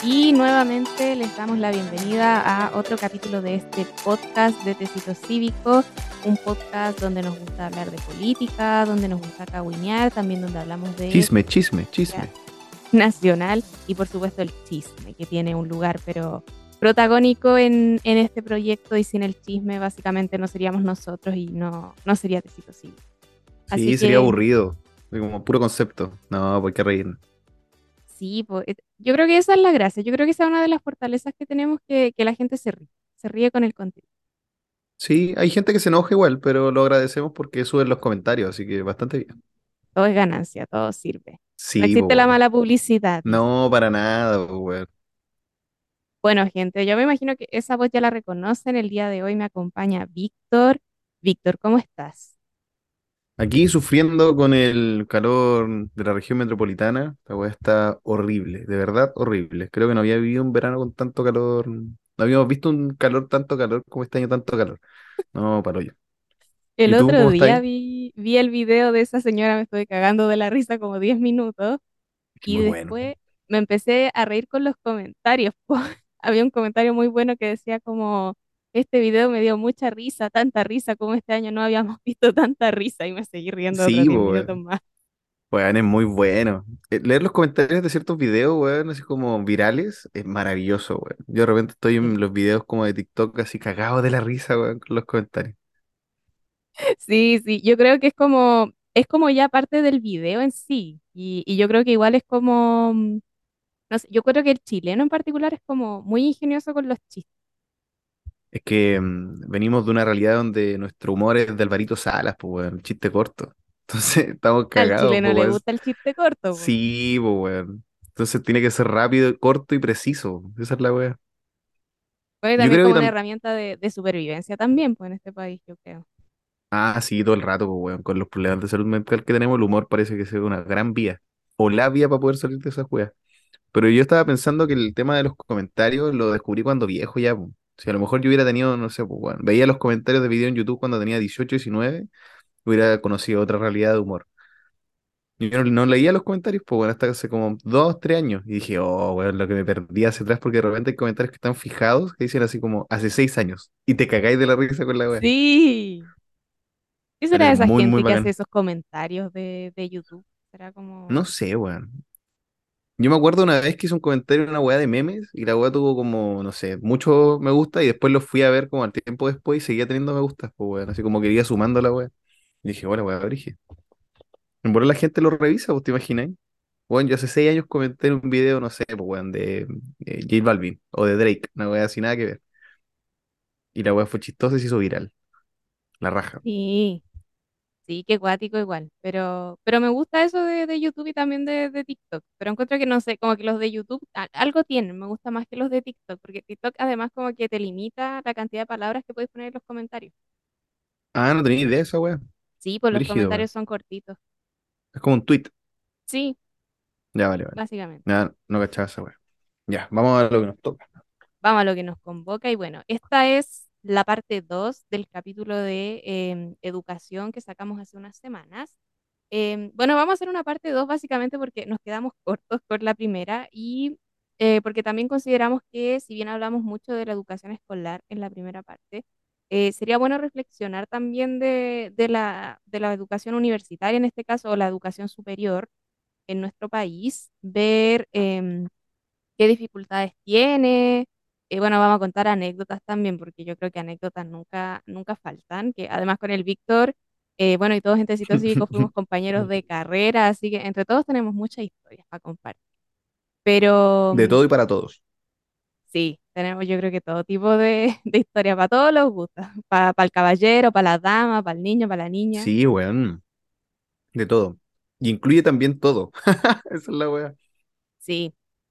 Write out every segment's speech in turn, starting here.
Y nuevamente les damos la bienvenida a otro capítulo de este podcast de Tecito Cívico, un podcast donde nos gusta hablar de política, donde nos gusta cahuinear, también donde hablamos de Chisme, chisme, política chisme. nacional y por supuesto el chisme, que tiene un lugar pero protagónico en este proyecto y sin el chisme básicamente no seríamos nosotros y no sería Tecito Cívico. Así Sí, sería que aburrido. Como puro concepto. No, pues hay que reír. sí, yo creo que esa es la gracia, yo creo que esa es una de las fortalezas que tenemos que la gente se ríe con el contenido. Sí, hay gente que se enoja igual, pero lo agradecemos porque suben los comentarios, así que bastante bien. Todo es ganancia, todo sirve. No Sí, pues existe la bueno. mala publicidad, dice. No, para nada, pues weón. Bueno, gente, yo me imagino que esa voz ya la reconocen. El día de hoy me acompaña Víctor. Víctor, ¿cómo estás? Aquí sufriendo con el calor de la región metropolitana, la weá está horrible, de verdad horrible. Creo que no había vivido un verano con tanto calor. No habíamos visto un calor, tanto calor como este año, tanto calor. No, paro yo. El ¿Y tú otro cómo día estás? vi el video de esa señora, me estuve cagando de la risa como 10 minutos Es y muy bueno. después me empecé a reír con los comentarios. Po. Había un comentario muy bueno que decía como, este video me dio mucha risa, tanta risa como este año no habíamos visto tanta risa y me seguí riendo otros Sí, 10 pues. minutos más. Weón, es muy bueno. Leer los comentarios de ciertos videos, weón, así como virales, es maravilloso, weón. Yo de repente estoy en los videos como de TikTok así cagado de la risa, weón, con los comentarios. Sí, sí, yo creo que es como ya parte del video en sí. Y yo creo que igual es como, no sé, yo creo que el chileno en particular es como muy ingenioso con los chistes. Es que venimos de una realidad donde nuestro humor es de Alvarito Salas, pues, weón, chiste corto. Entonces estamos Al cagados, chileno pues, le weón. gusta el chiste corto, po. Sí, pues, weón. Entonces tiene que ser rápido, corto y preciso. Esa es la weá. Bueno, y Yo también creo que como una también. herramienta de supervivencia también, pues en este país, yo creo. Ah, sí, todo el rato, pues, weón. Con los problemas de salud mental que tenemos, el humor parece que es una gran vía. O la vía para poder salir de esa weá. Pero yo estaba pensando que el tema de los comentarios lo descubrí cuando viejo ya, po. Si a lo mejor yo hubiera tenido, no sé, pues, bueno, veía los comentarios de video en YouTube cuando tenía 18, 19, hubiera conocido otra realidad de humor. Y yo no leía los comentarios, pues bueno, hasta hace como 2, 3 años. Y dije, oh, bueno, lo que me perdí hacia atrás, porque de repente hay comentarios que están fijados, que dicen así como, hace 6 años. Y te cagáis de la risa con la wea. Sí. ¿Qué será Pero de es esa muy, muy gente que hace bacán. esos comentarios de YouTube? ¿Será No como... sé, weón. Yo me acuerdo una vez que hice un comentario en una weá de memes y la weá tuvo como, no sé, mucho me gusta y después lo fui a ver como al tiempo después y seguía teniendo me gustas, pues weón, así como que iba sumando la weá. Y dije, bueno, weá, origen. En verdad la gente lo revisa, ¿vos te imagináis? Bueno, yo hace 6 años comenté en un video, no sé, pues weón, de J Balvin o de Drake, una weá sin nada que ver. Y la weá fue chistosa y se hizo viral, la raja. Sí. Sí, qué cuático igual, pero me gusta eso de YouTube y también de TikTok, pero encuentro que no sé, como que los de YouTube algo tienen, me gusta más que los de TikTok, porque TikTok además como que te limita la cantidad de palabras que puedes poner en los comentarios. Ah, no tenía idea de esa weá. Sí, pues los Brígido, weón. comentarios son cortitos. Es como un tweet. Sí, Ya, vale, vale. básicamente. Ya, no cachaba esa weá. Ya, vamos a lo que nos toca. Vamos a lo que nos convoca y bueno, esta es la parte 2 del capítulo de educación que sacamos hace unas semanas. Bueno, vamos a hacer una parte 2 básicamente porque nos quedamos cortos con la primera y porque también consideramos que si bien hablamos mucho de la educación escolar en la primera parte, sería bueno reflexionar también de la educación universitaria en este caso o la educación superior en nuestro país, ver qué dificultades tiene. Bueno, vamos a contar anécdotas también, porque yo creo que anécdotas nunca faltan, que además con el Víctor, bueno, y todos en Tecito Cívico fuimos compañeros de carrera, así que entre todos tenemos muchas historias para compartir. Pero De todo y para todos. sí, tenemos yo creo que todo tipo de historias para todos los gustos, para el caballero, para la dama, para el niño, para la niña. Sí, weón. De todo. Y incluye también todo. Esa es la weá. Sí,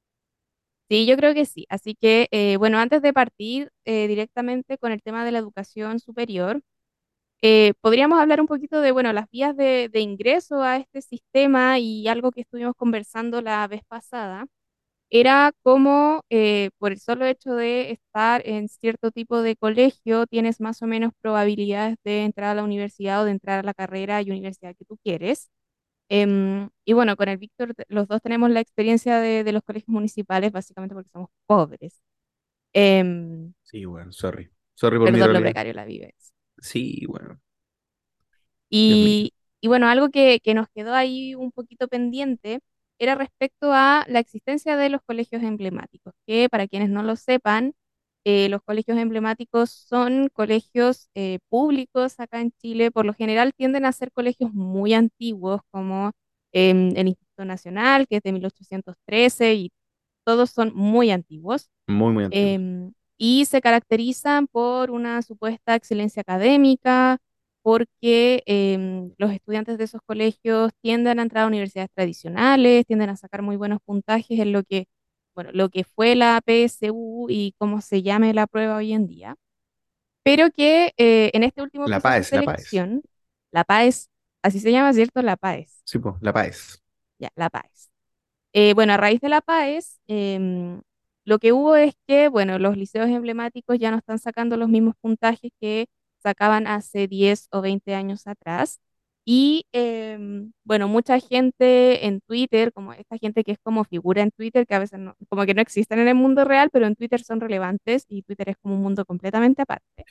sí, yo creo que sí. Así que, bueno, antes de partir directamente con el tema de la educación superior, podríamos hablar un poquito de, bueno, las vías de ingreso a este sistema y algo que estuvimos conversando la vez pasada, era cómo por el solo hecho de estar en cierto tipo de colegio tienes más o menos probabilidades de entrar a la universidad o de entrar a la carrera y universidad que tú quieres. Y bueno, con el Víctor, los dos tenemos la experiencia de los colegios municipales, básicamente porque somos pobres. Em, Sí, weón, sorry. Sorry por mi Perdón, lo realidad. precario de la vivencia. Sí, bueno, Dios mío. Y, y bueno, algo que nos quedó ahí un poquito pendiente era respecto a la existencia de los colegios emblemáticos, que para quienes no lo sepan, los colegios emblemáticos son colegios públicos acá en Chile. Por lo general tienden a ser colegios muy antiguos, como el Instituto Nacional, que es de 1813, y todos son muy antiguos. Muy, muy antiguo. Y se caracterizan por una supuesta excelencia académica, porque los estudiantes de esos colegios tienden a entrar a universidades tradicionales, tienden a sacar muy buenos puntajes en lo que, bueno, lo que fue la PSU y cómo se llame la prueba hoy en día, pero que en este último La proceso de PAES, la PAES. selección, la PAES, así se llama, ¿cierto? La PAES, Sí, pues, la PAES. ya, la PAES. Bueno, a raíz de la PAES, lo que hubo es que, bueno, los liceos emblemáticos ya no están sacando los mismos puntajes que sacaban hace 10 o 20 años atrás. Y bueno, mucha gente en Twitter, como esta gente que es como figura en Twitter, que a veces como que no existen en el mundo real, pero en Twitter son relevantes y Twitter es como un mundo completamente aparte.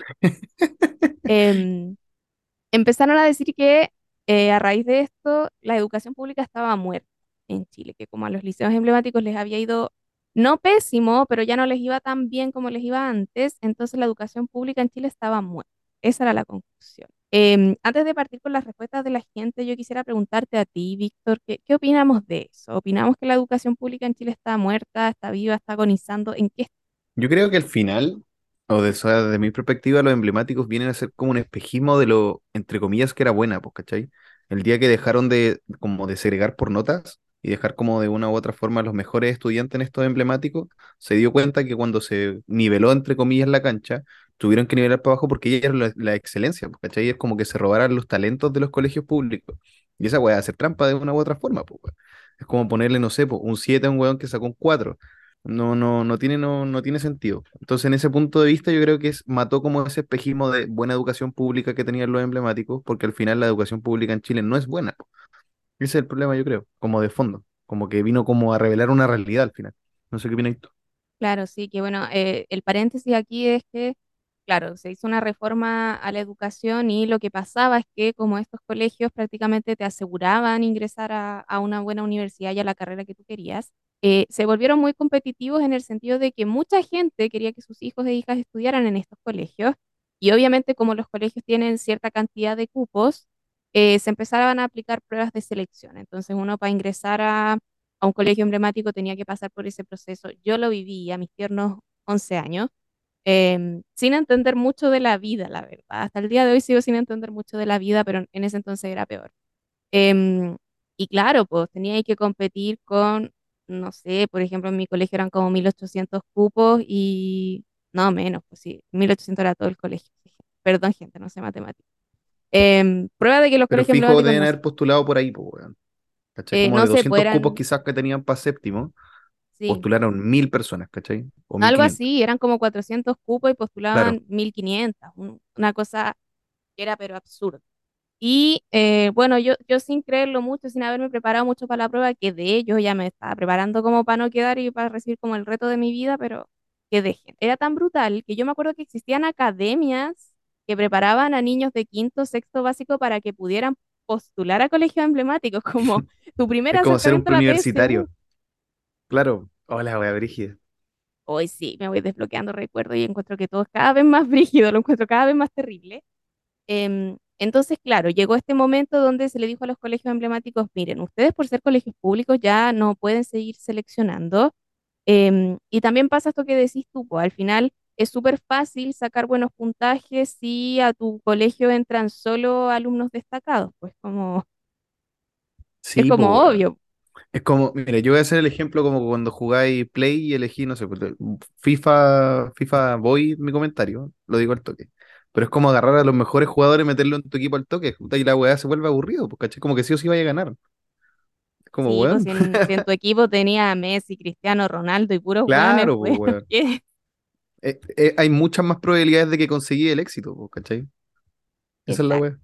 em, Empezaron a decir que a raíz de esto la educación pública estaba muerta en Chile, que como a los liceos emblemáticos les había ido no pésimo, pero ya no les iba tan bien como les iba antes, entonces la educación pública en Chile estaba muerta. Esa era la conclusión. Antes de partir con las respuestas de la gente, yo quisiera preguntarte a ti, Víctor, ¿qué opinamos de eso? ¿Opinamos que la educación pública en Chile está muerta, está viva, está agonizando? ¿En qué? Yo creo que al final, o sea, de mi perspectiva, los emblemáticos vienen a ser como un espejismo de lo, entre comillas, que era buena, pues, ¿cachai? El día que dejaron de, como de segregar por notas y dejar como de una u otra forma a los mejores estudiantes en estos emblemáticos, se dio cuenta que cuando se niveló, entre comillas, la cancha, tuvieron que nivelar para abajo porque ella era la excelencia, pues, ¿cachai? Es como que se robaran los talentos de los colegios públicos. Y esa weá, hacer trampa de una u otra forma, pues, weón. Es como ponerle, no sé, pues, un 7 a un weón que sacó un 4. No tiene sentido. Entonces, en ese punto de vista, yo creo que mató como ese espejismo de buena educación pública que tenían los emblemáticos, porque al final la educación pública en Chile no es buena, po. Ese es el problema, yo creo, como de fondo, como que vino como a revelar una realidad al final. No sé qué opinas tú. Claro, sí, que bueno, el paréntesis aquí es que, claro, se hizo una reforma a la educación y lo que pasaba es que como estos colegios prácticamente te aseguraban ingresar a una buena universidad y a la carrera que tú querías, se volvieron muy competitivos en el sentido de que mucha gente quería que sus hijos e hijas estudiaran en estos colegios y obviamente como los colegios tienen cierta cantidad de cupos, se empezaban a aplicar pruebas de selección. Entonces uno para ingresar a un colegio emblemático tenía que pasar por ese proceso. Yo lo viví a mis tiernos 11 años, sin entender mucho de la vida, la verdad. Hasta el día de hoy sigo sin entender mucho de la vida, pero en ese entonces era peor. Em, y claro, pues tenía que competir con, no sé, por ejemplo, en mi colegio eran como 1800 cupos y no menos, pues sí, 1800 era todo el colegio. Perdón, gente, no sé matemáticas. Prueba de que los Pero colegios fijo emblemáticos deben no, haber postulado por ahí, pues, weón. ¿Cachai? Como no de sé, pues 200 cupos eran, quizás que tenían para séptimo, sí, postularon 1000 personas, ¿cachai? O mil algo quinientas así, eran como 400 cupos y Claro. postulaban 1500, una cosa que era pero absurda. Y bueno, yo sin creerlo mucho, sin haberme preparado mucho para la prueba, que de ello ya me estaba preparando como para no quedar y para recibir como el reto de mi vida, pero que dejen. Era tan brutal que yo me acuerdo que existían academias que preparaban a niños de quinto, sexto básico para que pudieran postular a colegios emblemáticos, como tu primer Es como ser un acercamiento a la PSU. preuniversitario. Claro. Hola, wea, brígida. Hoy sí, me voy desbloqueando recuerdos y encuentro que todo es cada vez más brígido, lo encuentro cada vez más terrible. Entonces, claro, llegó este momento donde se le dijo a los colegios emblemáticos, miren, ustedes por ser colegios públicos ya no pueden seguir seleccionando. Y también pasa esto que decís tú, pues, al final es súper fácil sacar buenos puntajes si a tu colegio entran solo alumnos destacados, pues es Sí, pues, como weón. obvio. Es como, mira, yo voy a hacer el ejemplo como cuando jugáis Play y elegí, no sé, pues, FIFA voy mi comentario, lo digo al toque. Pero es como agarrar a los mejores jugadores y meterlo en tu equipo al toque, puta, y la weá se vuelve aburrido, pues, ¿cachai? Como que sí o sí vaya a ganar. Es como, Sí, pues weón. si en tu equipo tenía a Messi, Cristiano Ronaldo y puros hueones, Claro, pues, pues, weón. ¿qué? Hay muchas más probabilidades de que conseguí el éxito, pues, ¿cachai? Esa es la Exacto. weá.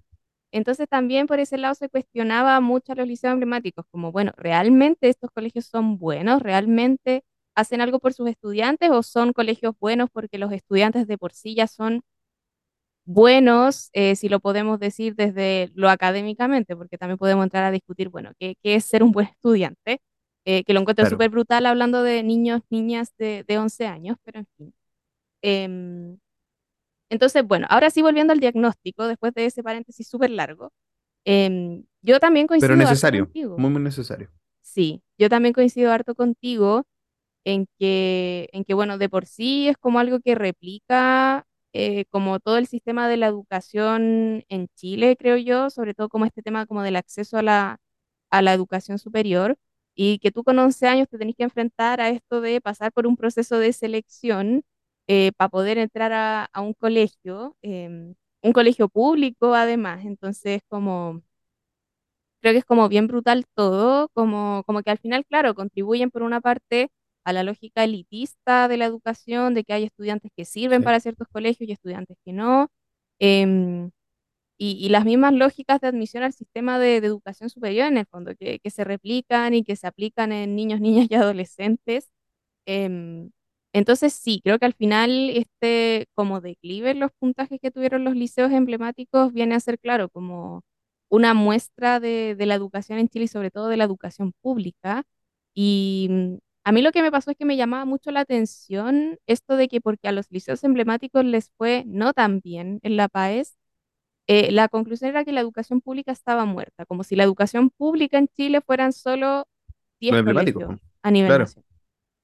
Entonces también por ese lado se cuestionaba mucho a los liceos emblemáticos, como, bueno, ¿realmente estos colegios son buenos? ¿Realmente hacen algo por sus estudiantes o son colegios buenos porque los estudiantes de por sí ya son buenos, si lo podemos decir desde lo académicamente, porque también podemos entrar a discutir, bueno, qué es ser un buen estudiante? Que lo encuentro Claro. súper brutal hablando de niños, niñas de 11 años, pero en fin. Em, entonces, bueno, ahora sí volviendo al diagnóstico, después de ese paréntesis súper largo, yo también Pero coincido harto necesario, contigo. muy, muy necesario. Sí, yo también coincido harto contigo bueno, de por sí es como algo que replica como todo el sistema de la educación en Chile, creo yo, sobre todo como este tema como del acceso a la educación superior, y que tú con 11 años te tenés que enfrentar a esto de pasar por un proceso de selección para poder entrar a un colegio público además, entonces como creo que es como bien brutal todo, como que al final, claro, contribuyen por una parte a la lógica elitista de la educación, de que hay estudiantes que sirven Sí, para ciertos colegios y estudiantes que no, em, y las mismas lógicas de admisión al sistema de educación superior en el fondo, que se replican y que se aplican en niños, niñas y adolescentes. Em, entonces sí, creo que al final este como declive en los puntajes que tuvieron los liceos emblemáticos viene a ser claro como una muestra de la educación en Chile y sobre todo de la educación pública. Y a mí lo que me pasó es que me llamaba mucho la atención esto de que porque a los liceos emblemáticos les fue no tan bien en la PAES, la conclusión era que la educación pública estaba muerta, como si la educación pública en Chile fueran solo lo 10 emblemático, colegios po. a nivel Claro, nacional.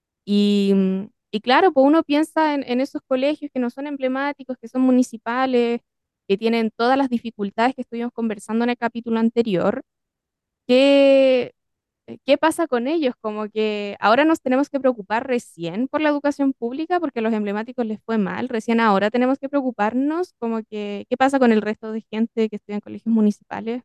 Y claro, pues uno piensa en esos colegios que no son emblemáticos, que son municipales, que tienen todas las dificultades que estuvimos conversando en el capítulo anterior. ¿Qué, qué pasa con ellos? Como que ahora nos tenemos que preocupar recién por la educación pública porque a los emblemáticos les fue mal. Recién ahora tenemos que preocuparnos como que, ¿qué pasa con el resto de gente que estudia en colegios municipales?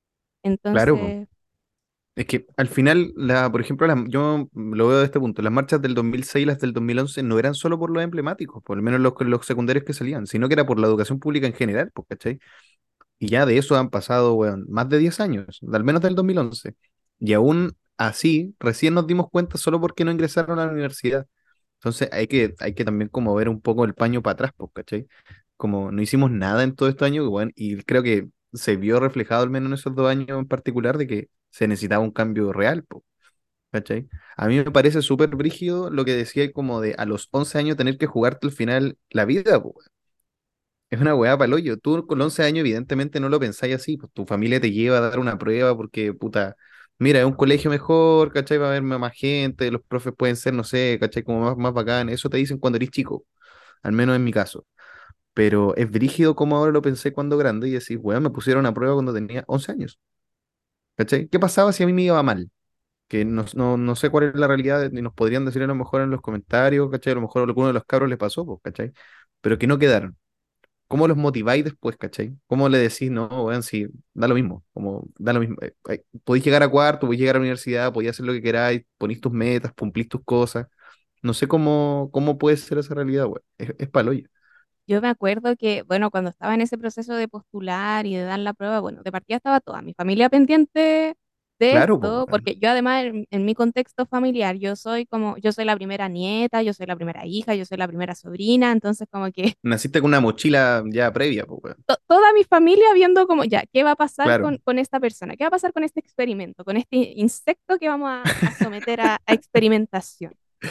claro, po. Entonces, Es que al final, por ejemplo, yo lo veo de este punto, las marchas del 2006 y las del 2011 no eran solo por los emblemáticos, por lo menos los secundarios que salían, sino que era por la educación pública en general, pues, ¿cachai? Y ya de eso han pasado, weón, más de 10 años, al menos del 2011. Y aún así, recién nos dimos cuenta solo porque no ingresaron a la universidad. Entonces hay que también como ver un poco el paño para atrás, pues, ¿cachai? Como no hicimos nada en todo este año, bueno, y creo que se vio reflejado al menos en esos 2 años en particular de que se necesitaba un cambio real, pues, ¿cachai? A mí me parece súper brígido lo que decía como de a los 11 años tener que jugarte al final la vida, pues. Es una weá pa'l hoyo. Tú con 11 años evidentemente no lo pensáis así, pues tu familia te lleva a dar una prueba porque, puta, mira, es un colegio mejor, ¿cachai? Va a haber más gente, los profes pueden ser, no sé, ¿cachai? Como más bacán. Eso te dicen cuando eres chico, al menos en mi caso. Pero es brígido como ahora lo pensé cuando grande y decís, weón, me pusieron a prueba cuando tenía 11 años, ¿cachai? ¿Qué pasaba si a mí me iba mal? Que no sé cuál es la realidad, ni nos podrían decir a lo mejor en los comentarios, ¿cachai? A lo mejor a alguno de los cabros les pasó, pues, ¿cachai? Pero que no quedaron. ¿Cómo los motiváis después, cachai? ¿Cómo le decís, no, weón, sí, da lo mismo, como, da lo mismo. Podéis llegar a cuarto, podéis llegar a la universidad, podéis hacer lo que queráis, ponís tus metas, cumplís tus cosas. No sé cómo puede ser esa realidad, weón. Es paloyo. yo me acuerdo que, bueno, cuando estaba en ese proceso de postular y de dar la prueba, bueno, de partida estaba toda mi familia pendiente de Claro, pues, esto, weón. porque yo además en mi contexto familiar, yo soy la primera nieta, yo soy la primera hija, yo soy la primera sobrina, entonces como que Naciste con una mochila ya previa, pues, weón. toda mi familia viendo como, ya, ¿qué va a pasar Claro, con esta persona? ¿Qué va a pasar con este experimento, con este insecto que vamos a someter a experimentación?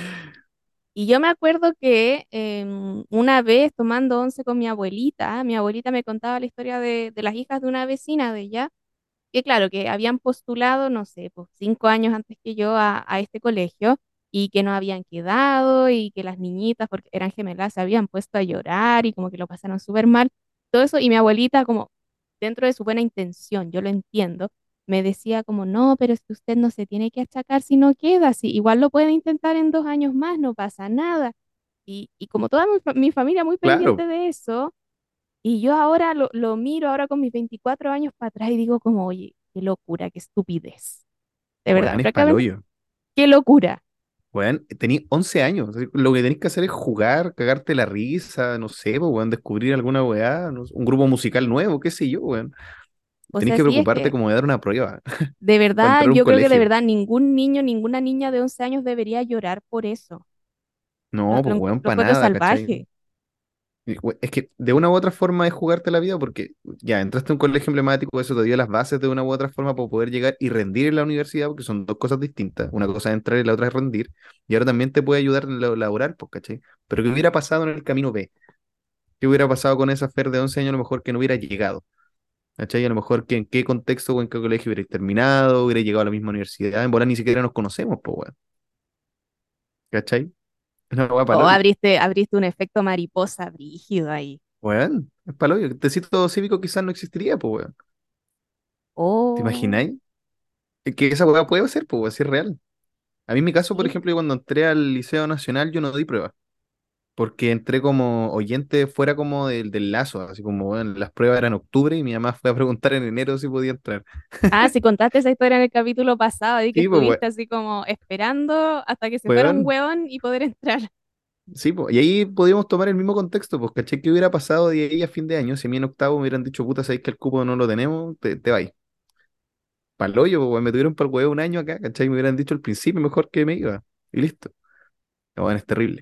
Y yo me acuerdo que una vez tomando once con mi abuelita me contaba la historia de las hijas de una vecina de ella, que claro, que habían postulado, no sé, pues 5 años antes que yo a este colegio y que no habían quedado y que las niñitas, porque eran gemelas, se habían puesto a llorar y como que lo pasaron súper mal. Todo eso, y mi abuelita como dentro de su buena intención, yo lo entiendo, me decía como, no, pero es que usted no se tiene que achacar si no queda, si igual lo puede intentar en 2 años más, no pasa nada. Y como toda mi familia muy claro. pendiente de eso, y yo ahora lo miro ahora con mis 24 años para atrás y digo como, oye, qué locura, qué estupidez. De verdad, Weón, es prácticamente, paloyo. qué locura. Weón, tení 11 años. Así, lo que tenés que hacer es jugar, cagarte la risa, no sé, pues, weón, descubrir alguna weá, un grupo musical nuevo, qué sé yo, weón. O Tenés sea, que sí es preocuparte que como de dar una prueba de para verdad, entrar a un yo creo que de colegio. verdad ningún niño, ninguna niña de 11 años debería llorar por eso. No, pues weón, Lo para encuentro nada, ¿cachai? salvaje. Es que de una u otra forma es jugarte la vida porque ya entraste a un colegio emblemático, eso te dio las bases de una u otra forma para poder llegar y rendir en la universidad, porque son dos cosas distintas. Una cosa es entrar y la otra es rendir. Y ahora también te puede ayudar en lo laboral, pues, ¿cachai? Pero ¿qué hubiera pasado en el camino B? ¿Qué hubiera pasado con esa Fer de 11 años a lo mejor que no hubiera llegado? ¿Cachai? A lo mejor que en qué contexto o en qué colegio hubiera terminado, hubiera llegado a la misma universidad. En bola ni siquiera nos conocemos, pues, weón. ¿Cachai? Es una weá O palo. abriste un efecto mariposa brígido ahí. Weón, es palo. El tecito cívico quizás no existiría, pues, weón. ¿Te Oh, imagináis? Es que esa weá puede ser, pues, si es real. A mí en mi caso, por sí. ejemplo, yo cuando entré al Liceo Nacional, yo no di pruebas, porque entré como oyente fuera como del lazo, así como, bueno, las pruebas eran en octubre y mi mamá fue a preguntar en enero si podía entrar. Ah, si contaste esa historia en el capítulo pasado, y que Sí, pues, estuviste así como esperando hasta que se fuera un weón, hueón y poder entrar. sí, pues, y ahí podíamos tomar el mismo contexto, pues, ¿cachai? ¿Qué hubiera pasado de ahí a fin de año si a mí en octavo me hubieran dicho, puta, sabéis que el cupo no lo tenemos, te vais? Para el hoyo, pues, weón, me tuvieron para el huevo un año acá, ¿cachai? Me hubieran dicho al principio mejor que me iba, y listo. Bueno, es terrible.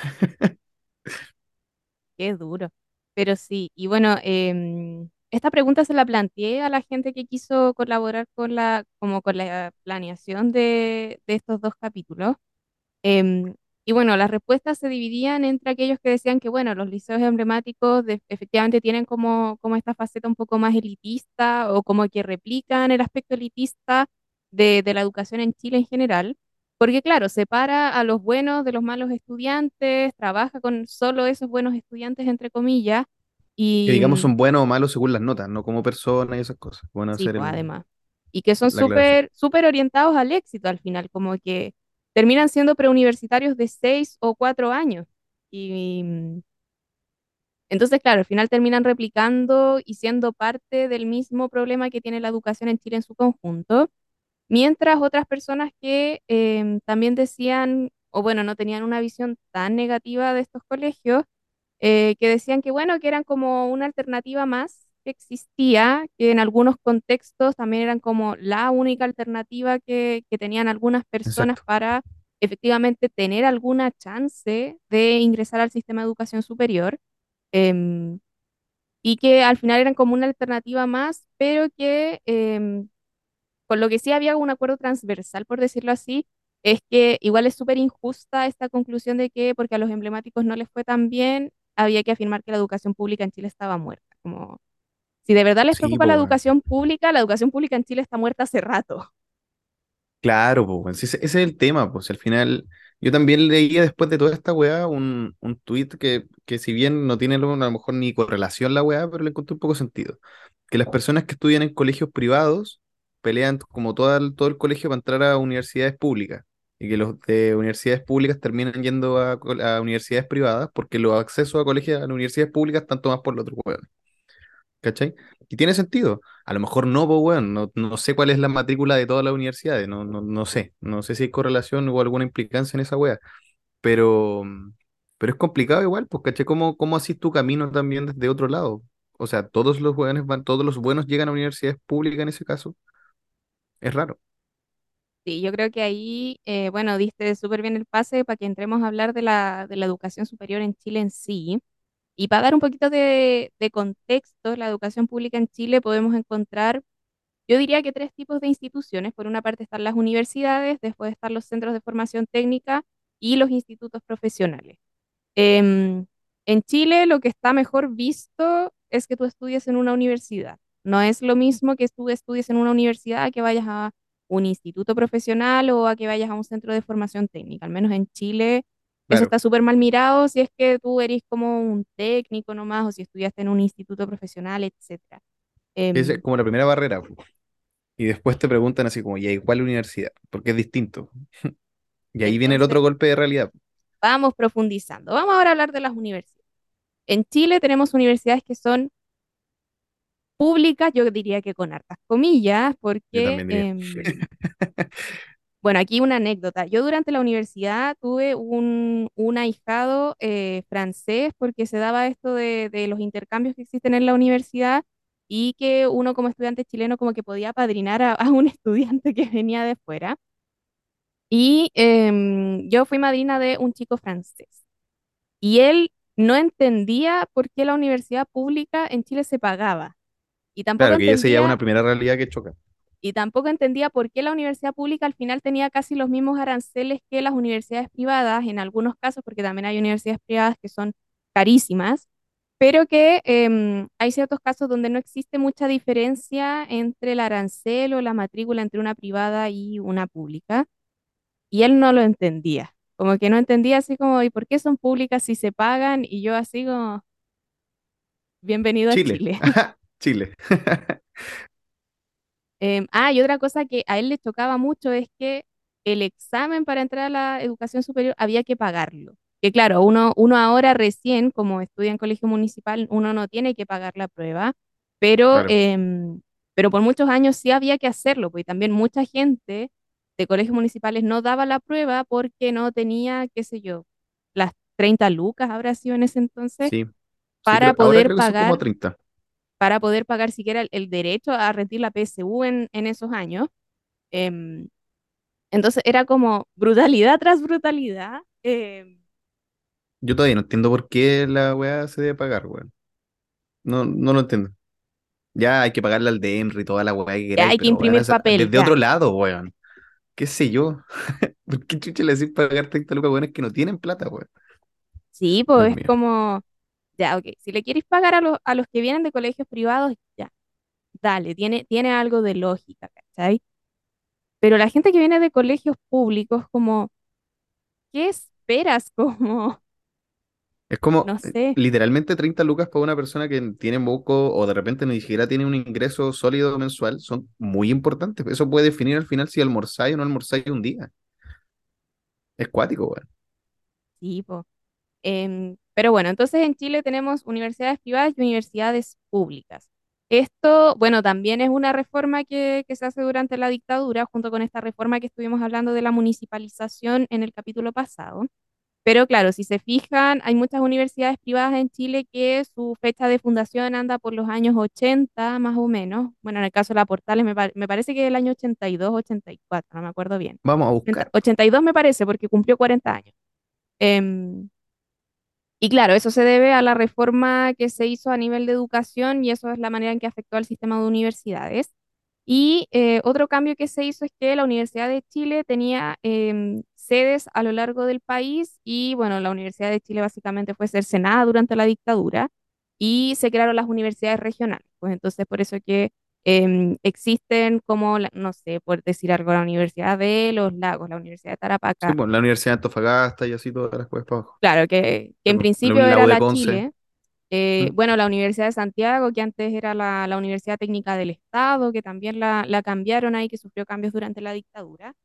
Qué duro. Pero sí, y bueno, esta pregunta se la planteé a la gente que quiso colaborar con como con la planeación de estos dos capítulos. Em, y bueno, las respuestas se dividían entre aquellos que decían que, bueno, los liceos emblemáticos efectivamente tienen como esta faceta un poco más elitista o como que replican el aspecto elitista de la educación en Chile en general, porque claro, separa a los buenos de los malos estudiantes, trabaja con solo esos buenos estudiantes, entre comillas, Que y digamos son buenos o malos según las notas, no como personas y esas cosas. Bueno, sí, hacer pues además, y que son la aclaración. súper orientados al éxito al final, como que terminan siendo preuniversitarios de 6 o 4 años. Y entonces, claro, al final terminan replicando y siendo parte del mismo problema que tiene la educación en Chile en su conjunto, mientras otras personas que también decían, o bueno, no tenían una visión tan negativa de estos colegios, que decían que bueno, que eran como una alternativa más que existía, que en algunos contextos también eran como la única alternativa que tenían algunas personas Exacto. para efectivamente tener alguna chance de ingresar al sistema de educación superior, em, y que al final eran como una alternativa más, pero que con lo que sí había un acuerdo transversal, por decirlo así, es que igual es súper injusta esta conclusión de que porque a los emblemáticos no les fue tan bien, había que afirmar que la educación pública en Chile estaba muerta. Como, si de verdad les Sí, preocupa pues, weón. la educación pública en Chile está muerta hace rato. Claro, pues, weón. Sí, ese es el tema, pues. Al final, yo también leía después de toda esta weá un tweet que si bien no tiene a lo mejor ni correlación la weá, pero le encontré un poco sentido. Que las personas que estudian en colegios privados pelean como todo el colegio para entrar a universidades públicas. Y que los de universidades públicas terminan yendo a universidades privadas porque los accesos a colegios, a las universidades públicas están tomados por los otros weones. ¿Cachai? Y tiene sentido. A lo mejor no, pues, weón, no sé cuál es la matrícula de todas las universidades, no sé. No sé si hay correlación o alguna implicancia en esa wea, pero, pero es complicado igual, pues, ¿cachai? ¿Cómo haces tu camino también desde otro lado? O sea, todos los weones van, todos los buenos llegan a universidades públicas en ese caso. Es raro. Sí, yo creo que ahí, bueno, diste súper bien el pase para que entremos a hablar de la educación superior en Chile en sí. Y para dar un poquito de contexto, la educación pública en Chile podemos encontrar, yo diría que tres tipos de instituciones. Por una parte están las universidades, después están los centros de formación técnica y los institutos profesionales. Em, en Chile lo que está mejor visto es que tú estudies en una universidad. No es lo mismo que tú estudies en una universidad a que vayas a un instituto profesional o a que vayas a un centro de formación técnica. Al menos en Chile eso Claro. está súper mal mirado si es que tú eres como un técnico nomás o si estudiaste en un instituto profesional, etcétera. Esa es Em, como la primera barrera, pues. Y después te preguntan así como, ¿y ahí cuál universidad? Porque es distinto. Y ahí viene el entonces, otro golpe de realidad. vamos profundizando. Vamos ahora a hablar de las universidades. En Chile tenemos universidades que son públicas, yo diría que con hartas comillas, Yo porque, también diría. bueno, aquí una anécdota. Yo durante la universidad tuve un ahijado francés porque se daba esto de los intercambios que existen en la universidad y que uno como estudiante chileno como que podía padrinar a un estudiante que venía de fuera. Y yo fui madrina de un chico francés y él no entendía por qué la universidad pública en Chile se pagaba y tampoco Claro, que ya se lleva entendía una primera realidad que choca. y tampoco entendía por qué la universidad pública al final tenía casi los mismos aranceles que las universidades privadas, en algunos casos, porque también hay universidades privadas que son carísimas, pero que hay ciertos casos donde no existe mucha diferencia entre el arancel o la matrícula entre una privada y una pública, y él no lo entendía. Como que no entendía así como, ¿y por qué son públicas si se pagan? Y yo así como, bienvenido a Chile. Chile. Chile. Y otra cosa que a él le chocaba mucho es que el examen para entrar a la educación superior había que pagarlo. Que claro, uno ahora recién, como estudia en colegio municipal, uno no tiene que pagar la prueba, pero, Claro. em, pero por muchos años sí había que hacerlo, porque también mucha gente de colegios municipales no daba la prueba porque no tenía, qué sé yo, las 30 lucas habrá sido en ese entonces, Sí. Sí, para ahora poder creo que son como pagar 30. siquiera el derecho a rendir la PSU en esos años. Em, entonces era como brutalidad tras brutalidad. Yo todavía no entiendo por qué la weá se debe pagar, weón. No, no lo entiendo. Ya hay que pagarle al DENR y toda la weá que queráis, Hay que pero weón, imprimir papel, desde otro ya. lado, weón. ¿Qué sé yo? ¿Por qué chucha le decís pagar 30 lucas, weón, es que no tienen plata, weón? Sí, Dios pues es mío. como, ya, ok, si le quieres pagar a los que vienen de colegios privados, ya, dale, tiene algo de lógica, ¿cachai? Pero la gente que viene de colegios públicos, como, ¿qué esperas? Como, Es como no sé, literalmente 30 lucas para una persona que tiene poco o de repente ni siquiera tiene un ingreso sólido mensual son muy importantes. Eso puede definir al final si almorzáis o no almorzáis un día. Es cuático, weón. sí, pues. Pero bueno, entonces en Chile tenemos universidades privadas y universidades públicas. Esto, bueno, también es una reforma que se hace durante la dictadura, junto con esta reforma que estuvimos hablando de la municipalización en el capítulo pasado. Pero claro, si se fijan, hay muchas universidades privadas en Chile que su fecha de fundación anda por los años 80, más o menos. Bueno, en el caso de la Portales me parece que es el año 82, 84, no me acuerdo bien. Vamos a buscar. 82 me parece, porque cumplió 40 años. Em, y claro, eso se debe a la reforma que se hizo a nivel de educación y eso es la manera en que afectó al sistema de universidades. Y otro cambio que se hizo es que la Universidad de Chile tenía sedes a lo largo del país y bueno, la Universidad de Chile básicamente fue cercenada durante la dictadura y se crearon las universidades regionales. Pues entonces por eso que existen como, no sé, por decir algo, la Universidad de Los Lagos, la Universidad de Sí, Tarapacá. pues la Universidad de Antofagasta y así todas las cosas para abajo. Claro, que Sí, en pues, principio la era U de la Conce. Chile. ¿Mm? Bueno, la Universidad de Santiago, que antes era la Universidad Técnica del Estado, que también la cambiaron ahí, que sufrió cambios durante la dictadura.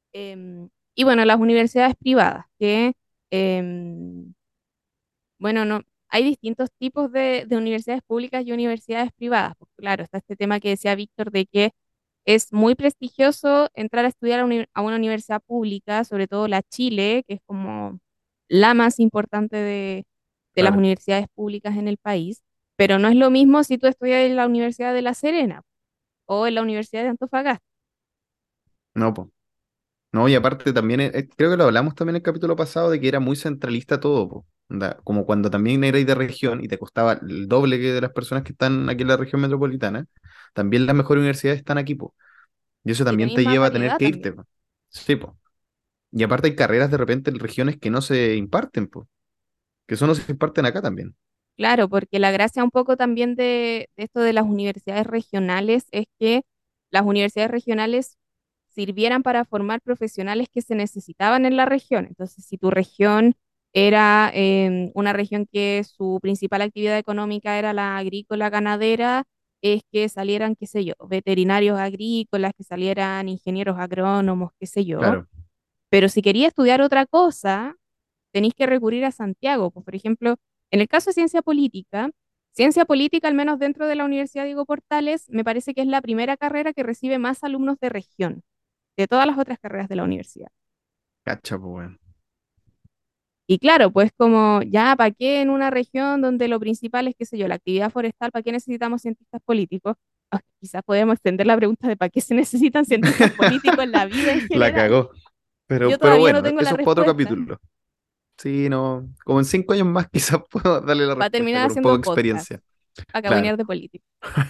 Y bueno, las universidades privadas, que, em, bueno, no, hay distintos tipos de universidades públicas y universidades privadas. Porque, claro, está este tema que decía Víctor de que es muy prestigioso entrar a estudiar a una universidad pública, sobre todo la Chile, que es como la más importante de las Claro. universidades públicas en el país, pero no es lo mismo si tú estudias en la Universidad de La Serena o en la Universidad de Antofagasta. No, pues. No, y aparte también, creo que lo hablamos también en el capítulo pasado de que era muy centralista todo, po. Onda, como cuando también erais de región y te costaba el doble que de las personas que están aquí en la región metropolitana, también las mejores universidades están aquí, po. Y eso Y también tenéis te más lleva a tener variedad que irte, también. po. Sí, po. Y aparte hay carreras de repente en regiones que no se imparten, po. Que eso no se imparten acá también. Claro, porque la gracia un poco también de esto de las universidades regionales es que las universidades regionales sirvieran para formar profesionales que se necesitaban en la región. Entonces, si tu región era una región que su principal actividad económica era la agrícola ganadera, es que salieran, qué sé yo, veterinarios agrícolas, que salieran ingenieros agrónomos, qué sé yo. Claro. Pero si quería estudiar otra cosa, tenéis que recurrir a Santiago. Pues, por ejemplo, en el caso de ciencia política, al menos dentro de la Universidad Diego Portales, me parece que es la primera carrera que recibe más alumnos de región, de todas las otras carreras de la universidad. Cacha, po, weón. Y claro, pues como ya, ¿para qué en una región donde lo principal es, qué sé yo, la actividad forestal, ¿para qué necesitamos cientistas políticos? Ah, quizás podemos extender la pregunta de ¿para qué se necesitan cientistas políticos en la vida en La general? cagó. Yo Pero todavía no bueno, tengo la eso es para otro respuesta. capítulo. Sí, no, como en 5 años más quizás puedo darle la Va a respuesta terminar con un poco haciendo de podcast experiencia. para Claro. cagonear de política.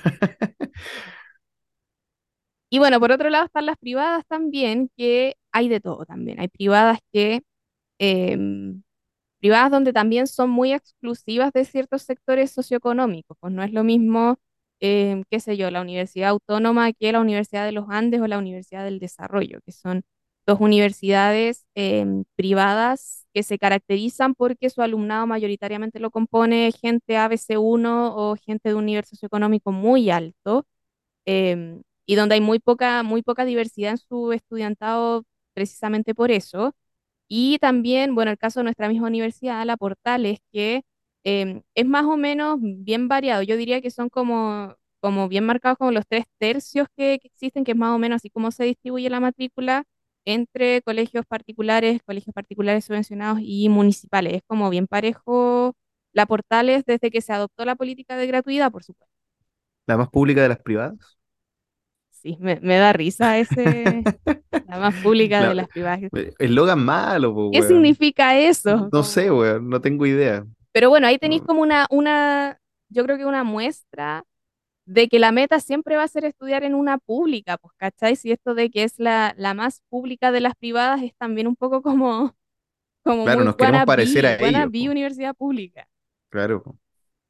Y bueno, por otro lado están las privadas también, que hay de todo también. Hay privadas que em, privadas donde también son muy exclusivas de ciertos sectores socioeconómicos. Pues no es lo mismo, qué sé yo, la Universidad Autónoma que la Universidad de los Andes o la Universidad del Desarrollo, que son dos universidades privadas que se caracterizan porque su alumnado mayoritariamente lo compone gente ABC1 o gente de un nivel socioeconómico muy alto, y donde hay muy poca diversidad en su estudiantado precisamente por eso. Y también, bueno, el caso de nuestra misma universidad, la Portales, que es más o menos bien variado. Yo diría que son como bien marcados como los tres tercios que existen, que es más o menos así como se distribuye la matrícula entre colegios particulares subvencionados y municipales. Es como bien parejo la Portales desde que se adoptó la política de gratuidad, por supuesto. La más pública de las privadas. Sí, me da risa la más pública de La- las privadas. Eslogan malo, pues, ¿Qué weón. significa eso? No sé, weón, no tengo idea. Pero bueno, ahí tenéis No, como yo creo que una muestra de que la meta siempre va a ser estudiar en una pública, pues, ¿cachai? Si esto de que es la más pública de las privadas es también un poco como claro, muy nos queremos parecer a ellos, wannabe po. universidad pública. Claro, po.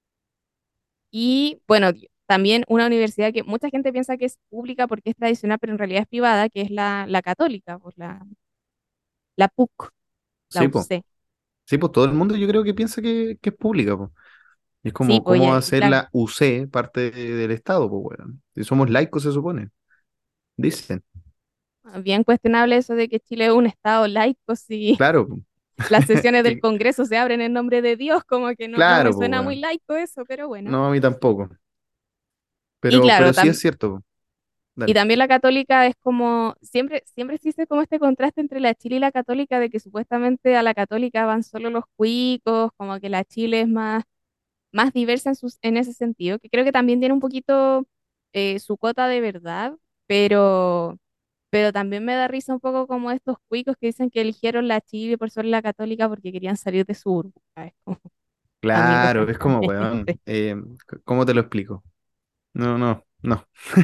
Y bueno, también una universidad que mucha gente piensa que es pública porque es tradicional, pero en realidad es privada, que es la católica, pues la PUC, la Sí, pues. UC. Sí, pues todo el mundo yo creo que piensa que es pública, po. Es Sí, como, pues, ¿cómo va a y ser claro, la UC parte del Estado, pues, weón? Si somos laicos, se supone. Dicen. bien cuestionable eso de que Chile es un estado laico, si Claro, po. las sesiones del Sí, Congreso se abren en nombre de Dios, como que no me claro, pues, suena muy weón. laico eso, pero bueno. No, a mí tampoco. Y claro, Pero sí es cierto, po. y Dale. también la católica es como, siempre existe como este contraste entre la Chile y la católica, de que supuestamente a la católica van solo los cuicos, como que la Chile es más diversa en ese sentido, que creo que también tiene un poquito su cuota de verdad, pero, pero también me da risa un poco como estos cuicos que dicen que eligieron la Chile por sobre la católica porque querían salir de su burbuja. Es como, amigo, Claro, es como, francamente. weón. ¿Cómo te lo explico? No, no, no.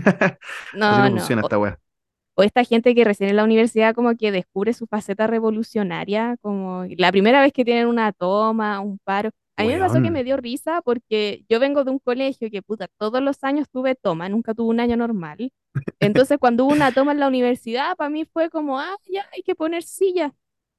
Así No, no no. funciona esta weá. O esta gente que recién en la universidad como que descubre su faceta revolucionaria, como la primera vez que tienen una toma, un paro. A mí me pasó que Weón. me dio risa porque yo vengo de un colegio que, puta, todos los años tuve toma, nunca tuve un año normal. Entonces, cuando hubo una toma en la universidad, para mí fue como, ah, ya, hay que poner silla,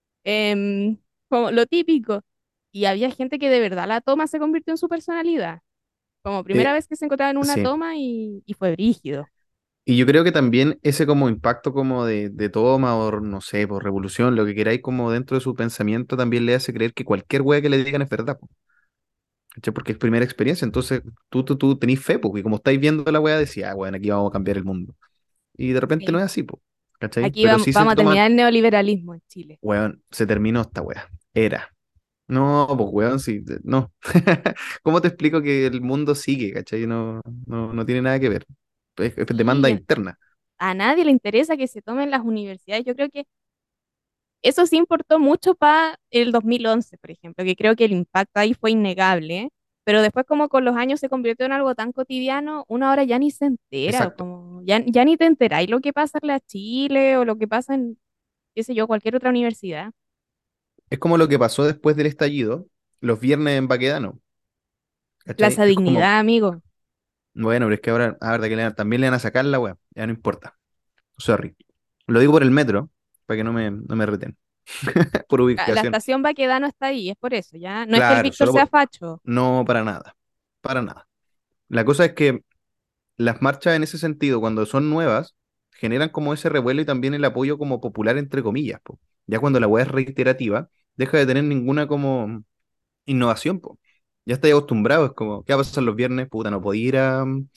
em, como lo típico. Y había gente que de verdad la toma se convirtió en su personalidad, como primera Eh, vez que se encontraba en una sí. toma y fue brígido. Y yo creo que también ese como impacto como de toma o no sé, por revolución, lo que queráis como dentro de su pensamiento también le hace creer que cualquier wea que le digan es verdad, po, ¿cachai? Porque es primera experiencia, entonces tú tenés fe, porque como estáis viendo la wea decía, ah, bueno, aquí vamos a cambiar el mundo. Y de repente no Sí. es así, po, ¿cachai? Aquí Pero sí se vamos a toman, terminar el neoliberalismo en Chile. weón, se terminó esta wea. Era. No, pues weón, sí, no. ¿Cómo te explico que el mundo sigue, ¿cachai? No, no, no tiene nada que ver. Es demanda Sí, interna. a nadie le interesa que se tomen las universidades. Yo creo que eso sí importó mucho para el 2011, por ejemplo, que creo que el impacto ahí fue innegable, pero después como con los años se convirtió en algo tan cotidiano, una hora ya ni se entera, Exacto. como ya ni te enteráis lo que pasa en la Chile o lo que pasa en, qué sé yo, cualquier otra universidad. Es como lo que pasó después del estallido, los viernes en Baquedano, ¿cachai? Plaza Es como, Dignidad, amigo. bueno, pero es que ahora, a ver, que también le van a sacar la web, ya no importa. Sorry. Lo digo por el metro, para que no me reten. Por La ubicación. estación Baquedano está ahí, es por eso, ya. No es que el Claro, Víctor sea facho. no para nada. Para nada. La cosa es que las marchas en ese sentido, cuando son nuevas, generan como ese revuelo y también el apoyo como popular, entre comillas, po. Ya cuando la web es reiterativa, deja de tener ninguna como innovación, po. Ya estáis acostumbrados, es como, ¿qué va a pasar los viernes? Puta, no podía ir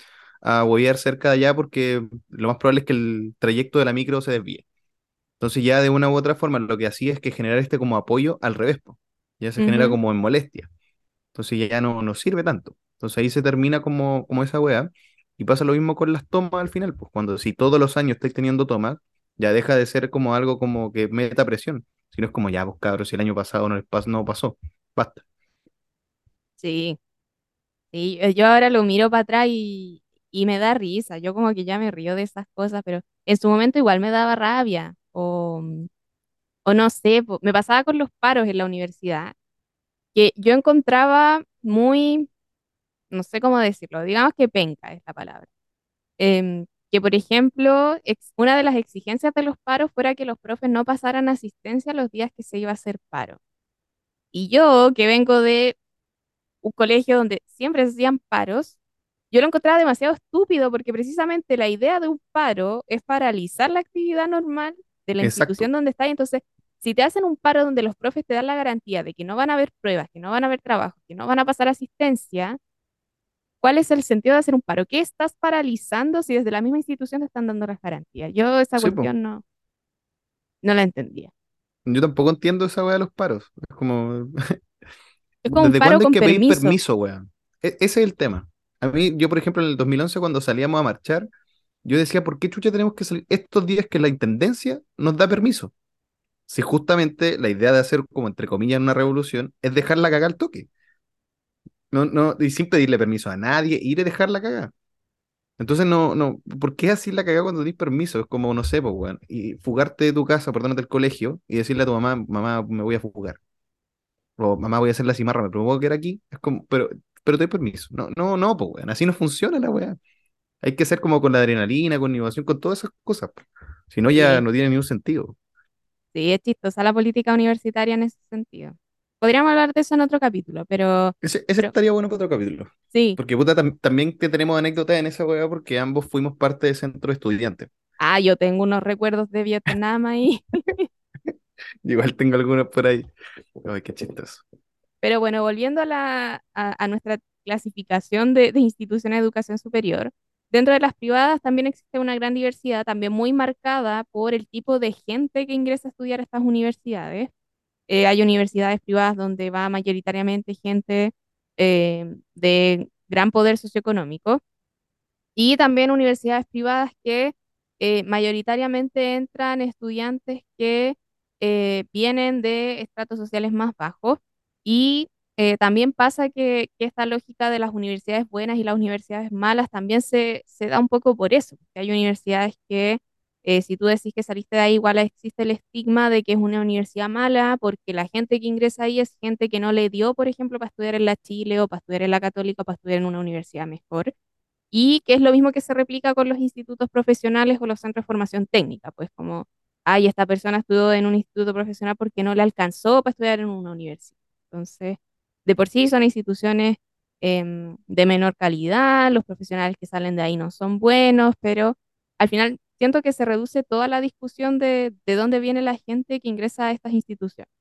a huevear cerca de allá porque lo más probable es que el trayecto de la micro se desvíe. Entonces ya de una u otra forma lo que hacía es que generar este como apoyo al revés, po. ya se genera Ujú. como en molestia. Entonces ya no sirve tanto. Entonces ahí se termina como esa weá. Y pasa lo mismo con las tomas al final, pues cuando si todos los años estáis teniendo tomas, ya deja de ser como algo como que meta presión. Si no es como ya, pues cabros, si el año pasado no pasó, basta. Sí, sí, yo ahora lo miro para atrás y me da risa. Yo como que ya me río de esas cosas, pero en su momento igual me daba rabia. O no sé, me pasaba con los paros en la universidad, que yo encontraba muy, no sé cómo decirlo, digamos que penca es la palabra. Que por ejemplo, una de las exigencias de los paros fuera que los profes no pasaran asistencia los días que se iba a hacer paro. Y yo, que vengo de un colegio donde siempre se hacían paros, yo lo encontraba demasiado estúpido porque precisamente la idea de un paro es paralizar la actividad normal de la Exacto. institución donde está. Y entonces, si te hacen un paro donde los profes te dan la garantía de que no van a haber pruebas, que no van a haber trabajo, que no van a pasar asistencia, ¿cuál es el sentido de hacer un paro? ¿Qué estás paralizando si desde la misma institución te están dando las garantías? Yo esa Sí, pues. cuestión no la entendía. Yo tampoco entiendo esa weá de los paros. Es como, Es como un ¿desde paro cuándo hay con que pedir permiso. permiso, weón? Ese es el tema. A mí, yo por ejemplo, en el 2011 cuando salíamos a marchar, yo decía, ¿por qué chucha tenemos que salir estos días que la intendencia nos da permiso? Si justamente la idea de hacer, como entre comillas, una revolución es dejarla cagar al toque. Y sin pedirle permiso a nadie, ir y dejarla cagar. Entonces, ¿por qué así la cagada cuando tenés permiso? Es como, no sé, pues, weón, y fugarte de tu casa, perdónate del colegio, y decirle a tu mamá, mamá, me voy a fugar. O mamá, voy a hacer la cimarra, me propongo que era aquí. Es como, pero te doy permiso. No, pues, weón, así no funciona la weá. Hay que ser como con la adrenalina, con innovación, con todas esas cosas, po. Si no, ya Sí, no tiene ningún sentido. sí, es chistosa la política universitaria en ese sentido. Podríamos hablar de eso en otro capítulo, Ese pero estaría bueno para otro capítulo. sí. Porque puta, también que tenemos anécdotas en esa weá porque ambos fuimos parte de centro de estudiantes. Ah, yo tengo unos recuerdos de Vietnam ahí. Igual tengo algunos por ahí. Ay, qué chistoso. Pero bueno, volviendo a nuestra clasificación de instituciones de educación superior, dentro de las privadas también existe una gran diversidad, también muy marcada por el tipo de gente que ingresa a estudiar a estas universidades. Hay universidades privadas donde va mayoritariamente gente de gran poder socioeconómico y también universidades privadas que mayoritariamente entran estudiantes que vienen de estratos sociales más bajos y también pasa que esta lógica de las universidades buenas y las universidades malas también se da un poco por eso, porque hay universidades que si tú decís que saliste de ahí, igual existe el estigma de que es una universidad mala porque la gente que ingresa ahí es gente que no le dio, por ejemplo, para estudiar en la Chile o para estudiar en la Católica o para estudiar en una universidad mejor. Y que es lo mismo que se replica con los institutos profesionales o los centros de formación técnica, pues como, ay, esta persona estudió en un instituto profesional porque no le alcanzó para estudiar en una universidad. Entonces, de por sí son instituciones de menor calidad, los profesionales que salen de ahí no son buenos, pero al final siento que se reduce toda la discusión de dónde viene la gente que ingresa a estas instituciones.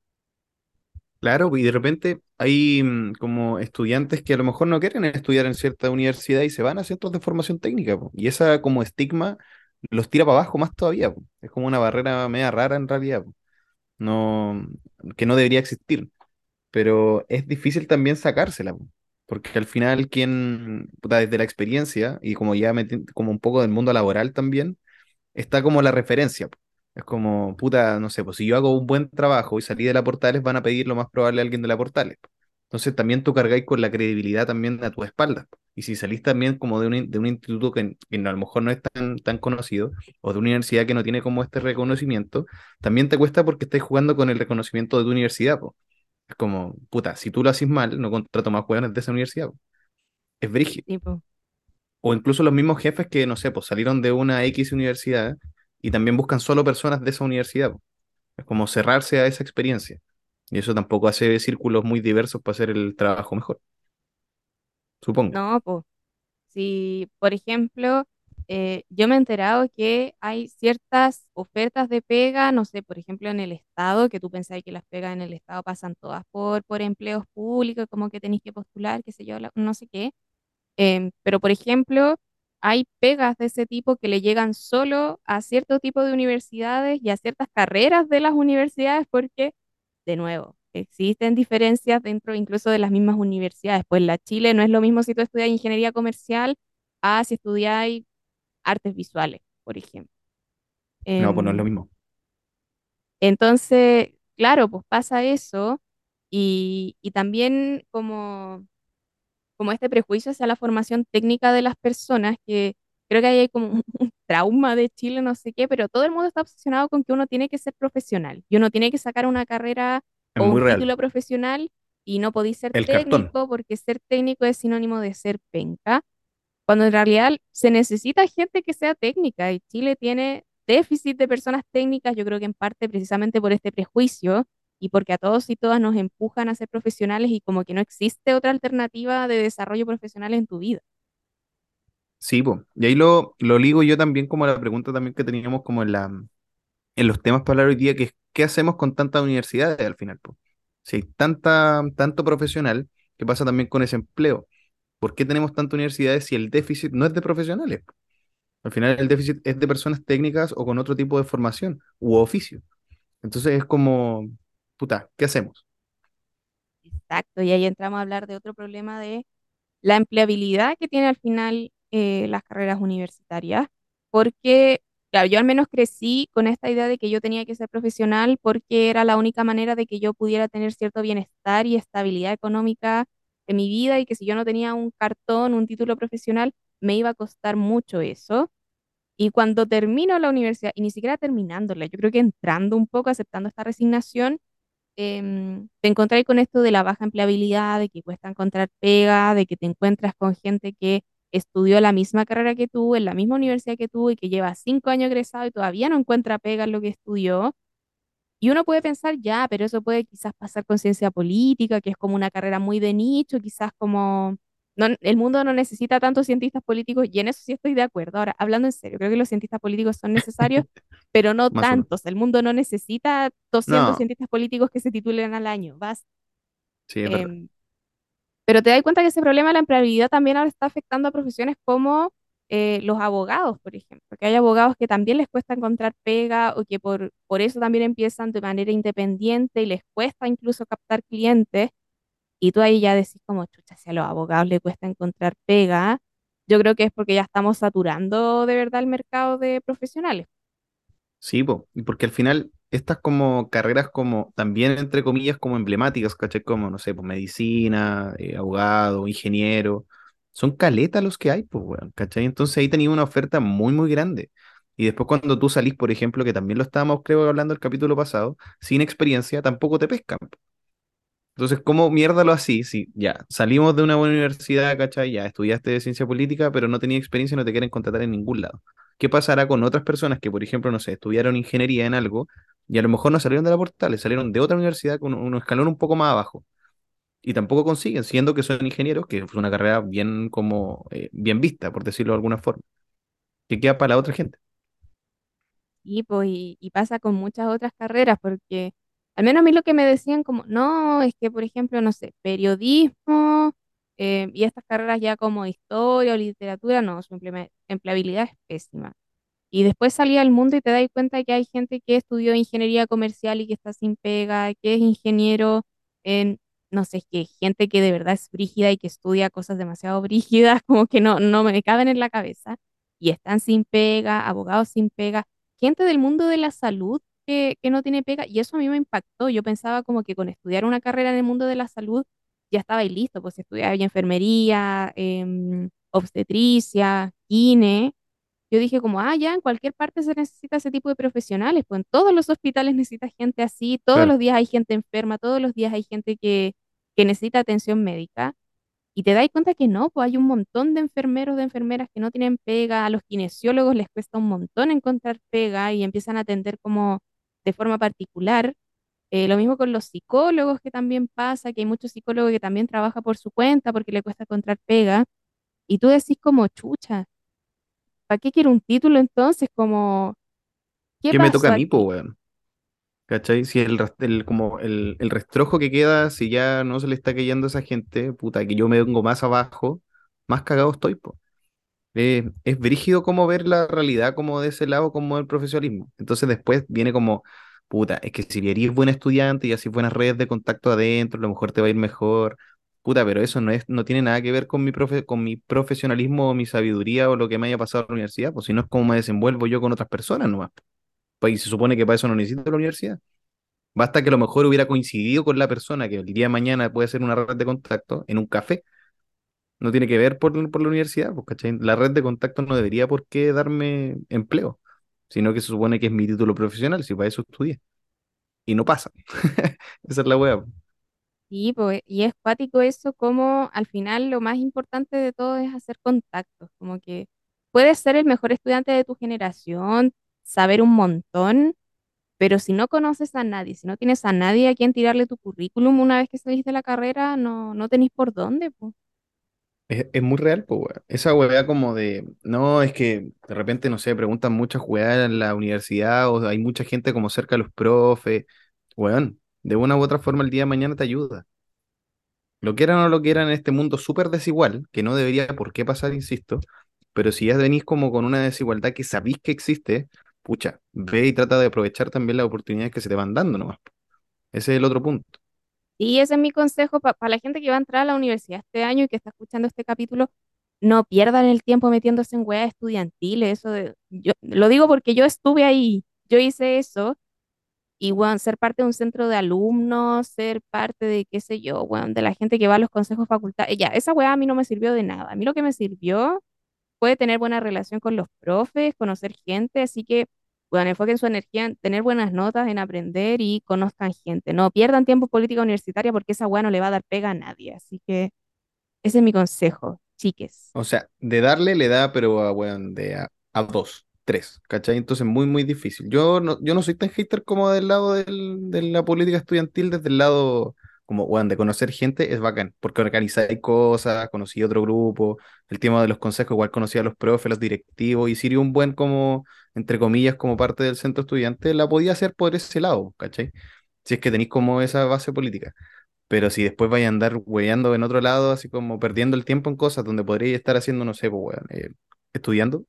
Claro, y de repente hay como estudiantes que a lo mejor no quieren estudiar en cierta universidad y se van a centros de formación técnica, po. Y esa como estigma los tira para abajo más todavía, po. Es como una barrera media rara en realidad, po. No, que no debería existir, pero es difícil también sacársela, po. Porque al final puta, desde la experiencia y como ya como un poco del mundo laboral también, está como la referencia, po. Es como, puta, no sé, pues si yo hago un buen trabajo y salí de la Portales, van a pedir lo más probable a alguien de la Portales, po. Entonces también tú cargáis con la credibilidad también a tu espalda, po. Y si salís también como de un instituto que a lo mejor no es tan conocido, o de una universidad que no tiene como este reconocimiento, también te cuesta porque estás jugando con el reconocimiento de tu universidad, po. Es como, puta, si tú lo haces mal, no contrato más jóvenes de esa universidad, po. Es brígido. Tipo, O incluso los mismos jefes que, no sé, pues salieron de una X universidad y también buscan solo personas de esa universidad, po. Es como cerrarse a esa experiencia. Y eso tampoco hace círculos muy diversos para hacer el trabajo mejor, supongo. no, pues. Si, por ejemplo, yo me he enterado que hay ciertas ofertas de pega, no sé, por ejemplo, en el Estado, que tú pensás que las pegas en el Estado pasan todas por empleos públicos, como que tenéis que postular, qué sé yo, no sé qué. Pero, por ejemplo, hay pegas de ese tipo que le llegan solo a cierto tipo de universidades y a ciertas carreras de las universidades, porque, de nuevo, existen diferencias dentro incluso de las mismas universidades. Pues la Chile no es lo mismo si tú estudias ingeniería comercial a si estudias artes visuales, por ejemplo. No, pues no es lo Em, mismo. entonces, claro, pues pasa eso y también como este prejuicio hacia la formación técnica de las personas, que creo que ahí hay como un trauma de Chile, no sé qué, pero todo el mundo está obsesionado con que uno tiene que ser profesional y uno tiene que sacar una carrera Es o muy un real. título profesional y no podéis ser El cartón. técnico porque ser técnico es sinónimo de ser penca, cuando en realidad se necesita gente que sea técnica y Chile tiene déficit de personas técnicas, yo creo que en parte precisamente por este prejuicio y porque a todos y todas nos empujan a ser profesionales y como que no existe otra alternativa de desarrollo profesional en tu vida. Sí, pues. Y ahí lo ligo yo también como a la pregunta también que teníamos como en los temas para hablar hoy día, que es ¿qué hacemos con tantas universidades al final, po? Si hay tanto profesional, ¿qué pasa también con ese empleo? ¿Por qué tenemos tantas universidades si el déficit no es de profesionales? Al final el déficit es de personas técnicas o con otro tipo de formación u oficio. Entonces es como, puta, ¿qué hacemos? Exacto, y ahí entramos a hablar de otro problema de la empleabilidad que tiene al final las carreras universitarias, porque, claro, yo al menos crecí con esta idea de que yo tenía que ser profesional porque era la única manera de que yo pudiera tener cierto bienestar y estabilidad económica en mi vida y que si yo no tenía un cartón, un título profesional, me iba a costar mucho eso. Y cuando termino la universidad, y ni siquiera terminándola, yo creo que entrando un poco, aceptando esta resignación, te encontrás con esto de la baja empleabilidad, de que cuesta encontrar pega, de que te encuentras con gente que estudió la misma carrera que tú, en la misma universidad que tú y que lleva 5 años egresado y todavía no encuentra pega en lo que estudió. Y uno puede pensar, ya, pero eso puede quizás pasar con ciencia política, que es como una carrera muy de nicho, quizás como... No, el mundo no necesita tantos cientistas políticos y en eso sí estoy de acuerdo. Ahora, hablando en serio, creo que los cientistas políticos son necesarios, pero no Más uno. tantos. El mundo no necesita 200 No, cientistas políticos que se titulen al año. Vas, sí, es verdad. em, pero te das cuenta que ese problema de la empleabilidad también ahora está afectando a profesiones como los abogados, por ejemplo, que hay abogados que también les cuesta encontrar pega o que por eso también empiezan de manera independiente y les cuesta incluso captar clientes. Y tú ahí ya decís como, chucha, si a los abogados les cuesta encontrar pega, yo creo que es porque ya estamos saturando de verdad el mercado de profesionales. Sí, po, y porque al final estas como carreras como también entre comillas como emblemáticas, ¿cachai? Como, no sé, pues medicina, abogado, ingeniero, son caletas los que hay, pues, weón, ¿cachai? Entonces ahí tenía una oferta muy grande. Y después cuando tú salís, por ejemplo, que también lo estábamos creo hablando el capítulo pasado, sin experiencia, tampoco te pescan. Entonces, ¿cómo mierda lo así? Si ya salimos de una buena universidad, ¿cachai? Ya estudiaste de ciencia política, pero no tenía experiencia y no te quieren contratar en ningún lado. ¿Qué pasará con otras personas que, por ejemplo, no sé, estudiaron ingeniería en algo y a lo mejor no salieron de la Portales, salieron de otra universidad con un escalón un poco más abajo y tampoco consiguen, siendo que son ingenieros, que es una carrera bien como bien vista, por decirlo de alguna forma, que queda para la otra gente. Y, pues, y pasa con muchas otras carreras, porque al menos a mí lo que me decían como, no, es que, por ejemplo, no sé, periodismo y estas carreras ya como historia o literatura, no, su empleabilidad es pésima. Y después salí al mundo y te das cuenta que hay gente que estudió ingeniería comercial y que está sin pega, que es ingeniero en, no sé, que gente que de verdad es brígida y que estudia cosas demasiado brígidas, como que no me caben en la cabeza, y están sin pega, abogados sin pega, gente del mundo de la salud que no tiene pega, y eso a mí me impactó. Yo pensaba como que con estudiar una carrera en el mundo de la salud ya estaba ahí listo, pues estudiaba ya enfermería, obstetricia, gine. Yo dije como, ah, ya, en cualquier parte se necesita ese tipo de profesionales, pues en todos los hospitales necesita gente así, todos Claro. los días hay gente enferma, todos los días hay gente que necesita atención médica. Y te das cuenta que no, pues hay un montón de enfermeros, de enfermeras que no tienen pega, a los kinesiólogos les cuesta un montón encontrar pega y empiezan a atender como de forma particular. Lo mismo con los psicólogos, que también pasa, que hay muchos psicólogos que también trabajan por su cuenta porque le cuesta encontrar pega. Y tú decís como, chucha, ¿para qué quiero un título entonces? Como, ¿qué ¿Qué me toca pasó a mí, pues, aquí? weón? ¿Cachai? Si como el restrojo que queda, si ya no se le está cayendo a esa gente, puta, que yo me vengo más abajo, más cagado estoy, po. Es brígido como ver la realidad como de ese lado, como el profesionalismo. Entonces después viene como, puta, es que si eres buen estudiante y así buenas redes de contacto adentro, a lo mejor te va a ir mejor. Puta, pero eso no tiene nada que ver con con mi profesionalismo o mi sabiduría o lo que me haya pasado en la universidad, pues si no es cómo me desenvuelvo yo con otras personas nomás. Pues y se supone que para eso no necesito la universidad. Basta que a lo mejor hubiera coincidido con la persona que el día de mañana puede ser una red de contacto en un café. No tiene que ver por la universidad, pues, ¿cachai? La red de contacto no debería por qué darme empleo, sino que se supone que es mi título profesional, si para eso estudié. Y no pasa. Esa es la wea. Sí, pues, y es cuático eso, como al final lo más importante de todo es hacer contactos, como que puedes ser el mejor estudiante de tu generación, saber un montón, pero si no conoces a nadie, si no tienes a nadie a quien tirarle tu currículum una vez que salís de la carrera, no tenéis por dónde, pues. Es muy real, pues, weá. Esa weá como de, no, es que de repente, no sé, preguntan muchas weá en la universidad o hay mucha gente como cerca de los profes. Weón, de una u otra forma el día de mañana te ayuda. Lo quieran o no lo quieran en este mundo súper desigual, que no debería por qué pasar, insisto, pero si ya venís como con una desigualdad que sabís que existe, pucha, ve y trata de aprovechar también las oportunidades que se te van dando nomás. Ese es el otro punto. Y ese es mi consejo para la gente que va a entrar a la universidad este año y que está escuchando este capítulo, no pierdan el tiempo metiéndose en weas estudiantiles, yo lo digo porque yo estuve ahí, yo hice eso. Y, bueno, ser parte de un centro de alumnos, ser parte de, qué sé yo, bueno, de la gente que va a los consejos facultades. Ya, esa weá a mí no me sirvió de nada. A mí lo que me sirvió fue tener buena relación con los profes, conocer gente, así que, bueno, enfoquen su energía en tener buenas notas, en aprender y conozcan gente. No pierdan tiempo en política universitaria porque esa weá no le va a dar pega a nadie. Así que ese es mi consejo, chiques. O sea, de darle le da, pero a, weón, a dos, tres, ¿cachai? Entonces muy, muy difícil. Yo no soy tan hater como del lado de la política estudiantil, desde el lado como, weón, de conocer gente es bacán, porque organizáis cosas, conocí otro grupo, el tema de los consejos, igual conocí a los profes, los directivos, y sería un buen como, entre comillas, como parte del centro estudiante, la podía hacer por ese lado, ¿cachai? Si es que tenéis como esa base política. Pero si después vais a andar weyando en otro lado, así como perdiendo el tiempo en cosas donde podríais estar haciendo, no sé, pues, weón, estudiando,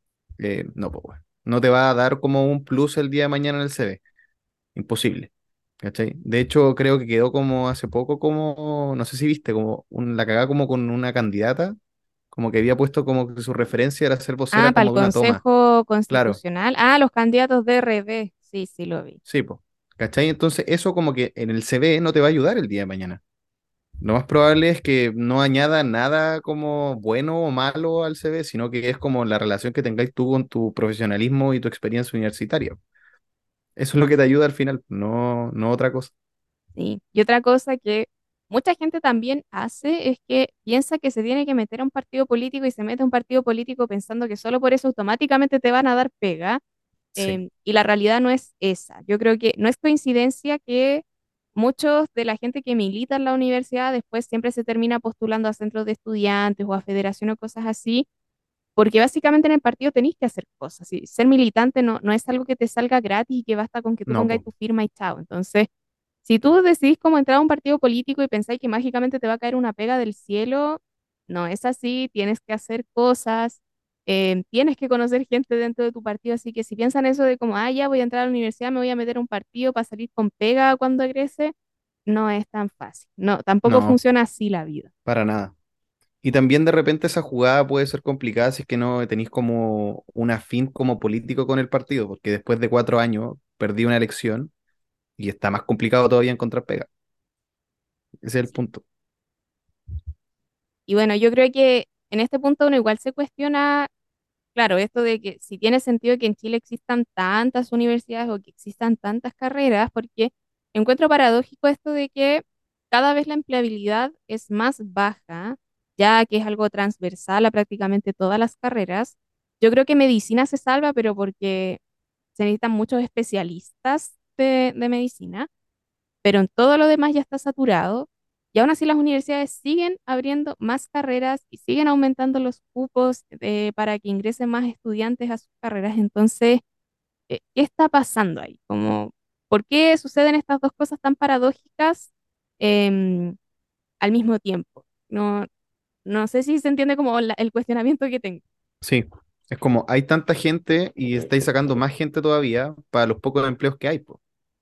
no, pues, weón. No te va a dar como un plus el día de mañana en el CV. Imposible. ¿Cachai? De hecho, creo que quedó como hace poco, como, no sé si viste, como la cagada como con una candidata, como que había puesto como que su referencia era ser Ah, vocera para el como de una toma. Consejo Claro, Constitucional. Ah, los candidatos de RD. Sí, sí, lo vi. sí, pues. ¿Cachai? Entonces, eso como que en el CV no te va a ayudar el día de mañana. Lo más probable es que no añada nada como bueno o malo al CV, sino que es como la relación que tengáis tú con tu profesionalismo y tu experiencia universitaria. Eso es lo que te ayuda al final, no otra cosa. Sí. Y otra cosa que mucha gente también hace es que piensa que se tiene que meter a un partido político y se mete a un partido político pensando que solo por eso automáticamente te van a dar pega. Sí, Y la realidad no es esa. Yo creo que no es coincidencia que muchos de la gente que milita en la universidad después siempre se termina postulando a centros de estudiantes o a federación o cosas así, porque básicamente en el partido tenéis que hacer cosas. Y ser militante no es algo que te salga gratis y que basta con que tú no, pongáis pues, tu firma y chao. Entonces, si tú decidís cómo entrar a un partido político y pensáis que mágicamente te va a caer una pega del cielo, no es así, tienes que hacer cosas, tienes que conocer gente dentro de tu partido, así que si piensan eso de como, ah, ya voy a entrar a la universidad, me voy a meter a un partido para salir con pega cuando egrese, no es tan fácil. No, tampoco no, funciona así la vida. para nada. Y también de repente esa jugada puede ser complicada si es que no tenéis como un afín como político con el partido, porque después de 4 años perdí una elección y está más complicado todavía encontrar pega. Ese es el Sí. punto. Y bueno, yo creo que en este punto uno igual se cuestiona. Claro, esto de que si tiene sentido que en Chile existan tantas universidades o que existan tantas carreras, porque encuentro paradójico esto de que cada vez la empleabilidad es más baja, ya que es algo transversal a prácticamente todas las carreras. Yo creo que medicina se salva, pero porque se necesitan muchos especialistas de medicina, pero en todo lo demás ya está saturado. Y aún así las universidades siguen abriendo más carreras y siguen aumentando los cupos para que ingresen más estudiantes a sus carreras. Entonces, ¿qué está pasando ahí? Como, ¿por qué suceden estas dos cosas tan paradójicas em, al mismo tiempo? No sé si se entiende como el cuestionamiento que tengo. Sí, es como hay tanta gente y estáis sacando más gente todavía para los pocos empleos que hay, po.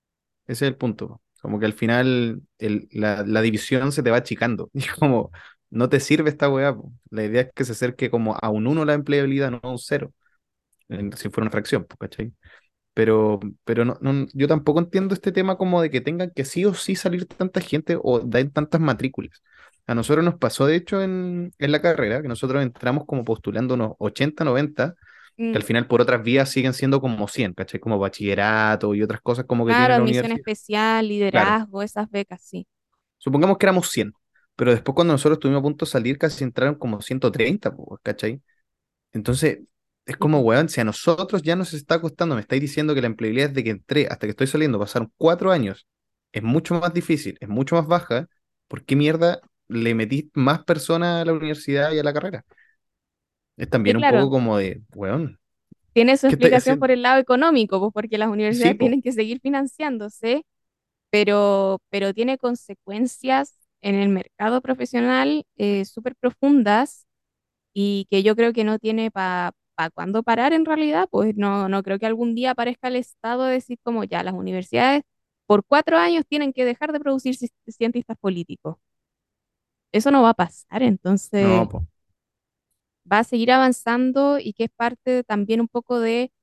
Ese es el punto, po. Como que al final la división se te va achicando. Y como no te sirve esta weá, po. La idea es que se acerque como a un uno la empleabilidad, no a un cero, si fuera una fracción, po, ¿cachai? Pero yo tampoco entiendo este tema como de que tengan que sí o sí salir tanta gente o dar tantas matrículas. A nosotros nos pasó, de hecho, en la carrera, que nosotros entramos como postulando unos 80 90 que Mm, al final por otras vías siguen siendo como 100, ¿cachai? Como bachillerato y otras cosas como que claro, tiene la admisión universidad. especial, Claro, liderazgo, esas becas, sí. supongamos que éramos 100, pero después cuando nosotros estuvimos a punto de salir casi entraron como 130, po, ¿cachai? Entonces, es Sí, como, po. weón, si a nosotros ya nos está costando, me estáis diciendo que la empleabilidad desde que entré hasta que estoy saliendo pasaron 4 años, es mucho más difícil, es mucho más baja, ¿por qué mierda le metís más personas a la universidad y a la carrera? Es Que también un poco claro, como de, weón, tiene su ¿qué estáis explicación haciendo? por el lado económico, pues porque las Sí, universidades po, tienen que seguir financiándose, pero tiene consecuencias en el mercado profesional súper profundas y que yo creo que no tiene para cuándo parar en realidad, pues no creo que algún día aparezca el Estado de decir como ya las universidades por 4 años tienen que dejar de producir cientistas políticos. Eso no va a pasar, no, entonces po, va a seguir avanzando y que es parte también un poco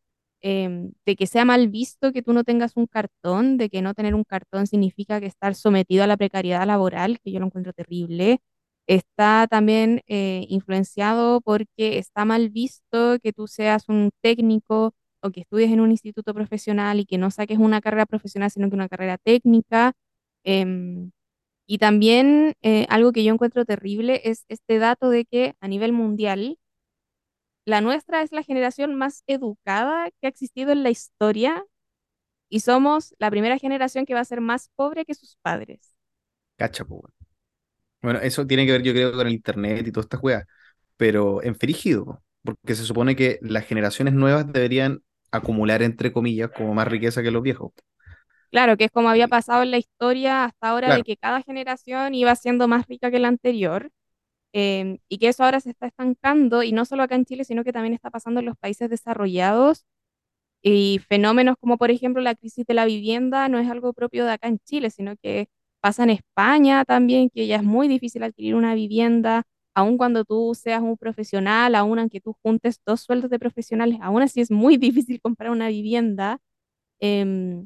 de que sea mal visto que tú no tengas un cartón, de que no tener un cartón significa que estar sometido a la precariedad laboral, que yo lo encuentro terrible. Está también influenciado porque está mal visto que tú seas un técnico o que estudies en un instituto profesional y que no saques una carrera profesional, sino que una carrera técnica. Em, y también algo que yo encuentro terrible es este dato de que a nivel mundial, la nuestra es la generación más educada que ha existido en la historia y somos la primera generación que va a ser más pobre que sus padres. cacha, po, weón. Bueno, eso tiene que ver, yo creo, con el internet y todas estas weas, pero en frígido, po, porque se supone que las generaciones nuevas deberían acumular, entre comillas, como más riqueza que los viejos. Claro, que es como había Y, pasado en la historia hasta ahora de claro, que cada generación iba siendo más rica que la anterior, y que eso ahora se está estancando y no solo acá en Chile, sino que también está pasando en los países desarrollados. Y fenómenos como, por ejemplo, la crisis de la vivienda no es algo propio de acá en Chile, sino que pasa en España también, que ya es muy difícil adquirir una vivienda, aun cuando tú seas un profesional, aun aunque tú juntes dos sueldos de profesionales, aún así es muy difícil comprar una vivienda, em,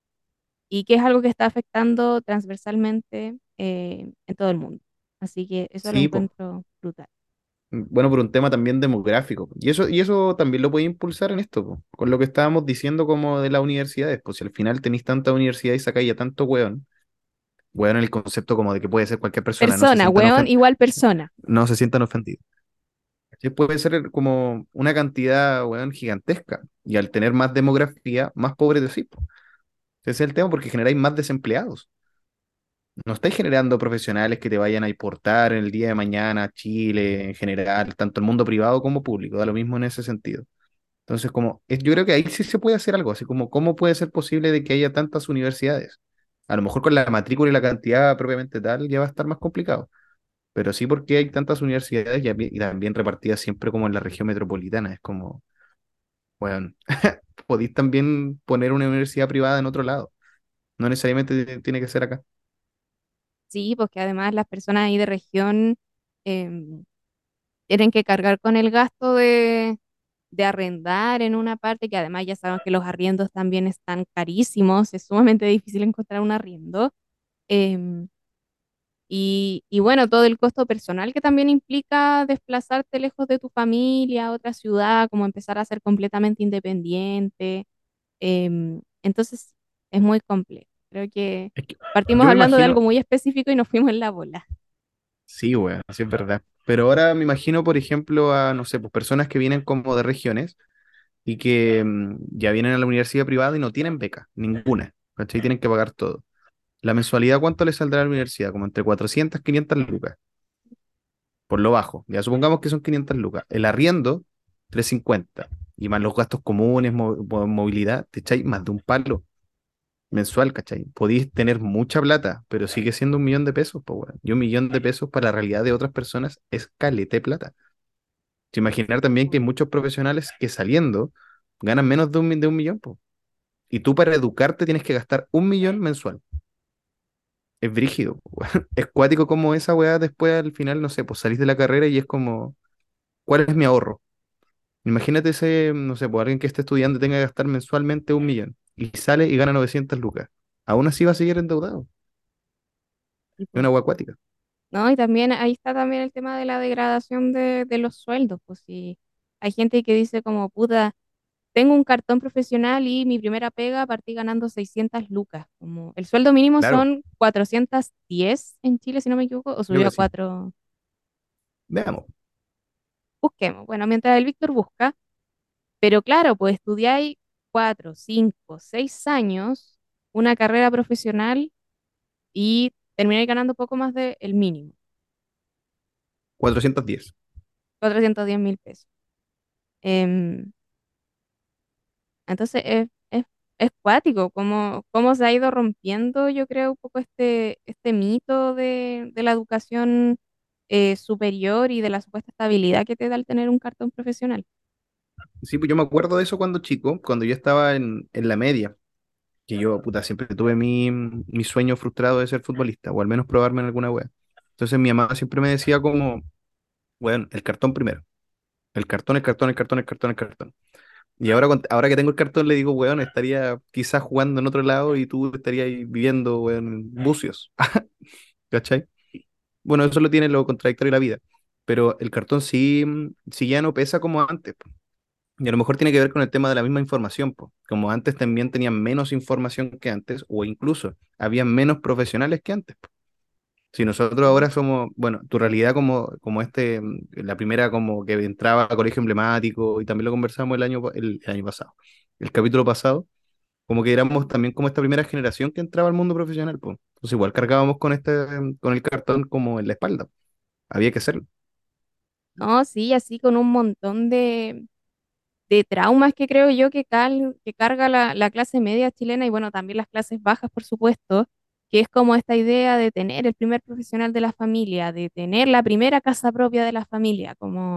y que es algo que está afectando transversalmente en todo el mundo. Así que eso lo sí, pues. encuentro brutal. Bueno, por un tema también demográfico. Y eso también lo puede impulsar en esto, po, con lo que estábamos diciendo como de las universidades. Pues si al final tenéis tanta universidad y sacáis a tanto weón en el concepto como de que puede ser cualquier persona, Persona, weón, igual persona. no se sientan ofendidos. ¿Cachai? Puede ser como una cantidad, weón, gigantesca. Y al tener más demografía, más pobres de sí, po. Ese es el tema porque generáis más desempleados. No estáis generando profesionales que te vayan a importar en el día de mañana a Chile en general, tanto el mundo privado como público, da lo mismo en ese sentido. Entonces, yo creo que ahí sí se puede hacer algo, así como cómo puede ser posible de que haya tantas universidades. A lo mejor con la matrícula y la cantidad propiamente tal ya va a estar más complicado, pero sí porque hay tantas universidades y también repartidas siempre como en la región metropolitana. Es como, bueno, podéis también poner una universidad privada en otro lado, no necesariamente tiene que ser acá. Sí, porque además las personas ahí de región em, tienen que cargar con el gasto de arrendar en una parte, que además ya sabemos que los arriendos también están carísimos, es sumamente difícil encontrar un arriendo. em, y bueno, todo el costo personal que también implica desplazarte lejos de tu familia a otra ciudad, como empezar a ser completamente independiente. Entonces, es muy complejo. Creo que Es que partimos yo me hablando de algo imagino, muy específico y nos fuimos en la bola. sí, weón, sí es verdad. Pero ahora me imagino, por ejemplo, a, no sé, pues personas que vienen como de regiones y que ya vienen a la universidad privada y no tienen beca, ninguna, ¿cachai? Tienen que pagar todo. ¿La mensualidad cuánto les saldrá a la universidad? Como entre 400 500 lucas, por lo bajo. Ya supongamos que son 500 lucas. El arriendo, 350. Y más los gastos comunes, movilidad, te echáis más de un palo mensual, ¿cachai? Podéis tener mucha plata, pero sigue siendo 1 millón de pesos, pues, weón. Y 1 millón de pesos para la realidad de otras personas es caleta de plata. Te imaginar también que hay muchos profesionales que saliendo ganan menos de un millón, pues. Y tú para educarte tienes que gastar 1 millón mensual. Es brígido, po, weón. Es cuático como esa weá después al final, no sé, pues salís de la carrera y es como, ¿cuál es mi ahorro? Imagínate ese, no sé, pues alguien que esté estudiando y tenga que gastar mensualmente 1 millón y sale y gana 900 lucas. Aún así va a seguir endeudado. Es Tipo, una weá acuática. ¿no? Y también ahí está también el tema de la degradación de los sueldos, pues si hay gente que dice como, puta, tengo un cartón profesional y mi primera pega partí ganando 600 lucas, como el sueldo mínimo Claro, son 410 en Chile, si no me equivoco, o creo subió que a sí. 4, Veamos. busquemos, bueno, mientras el Víctor busca, pero claro, pues estudiáis 4, 5, 6 años, una carrera profesional y termináis ganando poco más del mínimo, 410. 410.000 pesos. Em, Entonces es cuático, cómo se ha ido rompiendo, yo creo, un poco este mito de la educación superior y de la supuesta estabilidad que te da el tener un cartón profesional. Sí, pues yo me acuerdo de eso cuando chico, cuando yo estaba en la media, que yo, puta, siempre tuve mi sueño frustrado de ser futbolista, o al menos probarme en alguna wea. Entonces mi mamá siempre me decía como, bueno, el cartón primero. El cartón, el cartón, el cartón, el cartón, el cartón. Y ahora, ahora que tengo el cartón le digo, weón, estaría quizás jugando en otro lado y tú estarías ahí viviendo, weón, en Bucios. ¿Cachai? Bueno, eso lo tiene lo contradictorio de la vida. Pero el cartón sí, sí ya no pesa como antes, po. Y a lo mejor tiene que ver con el tema de la misma información, po. Como antes también tenían menos información que antes, o incluso había menos profesionales que antes, po. Si nosotros Sí. ahora somos, bueno, tu realidad como la primera como que entraba a colegio emblemático, y también lo conversamos el año pasado, el capítulo pasado, como que éramos también como esta primera generación que entraba al mundo profesional, pues. Entonces igual cargábamos con el cartón como en la espalda. Había que hacerlo. No, sí, así con un montón de traumas que creo yo que carga la clase media chilena y bueno, también las clases bajas, por supuesto, que es como esta idea de tener el primer profesional de la familia, de tener la primera casa propia de la familia,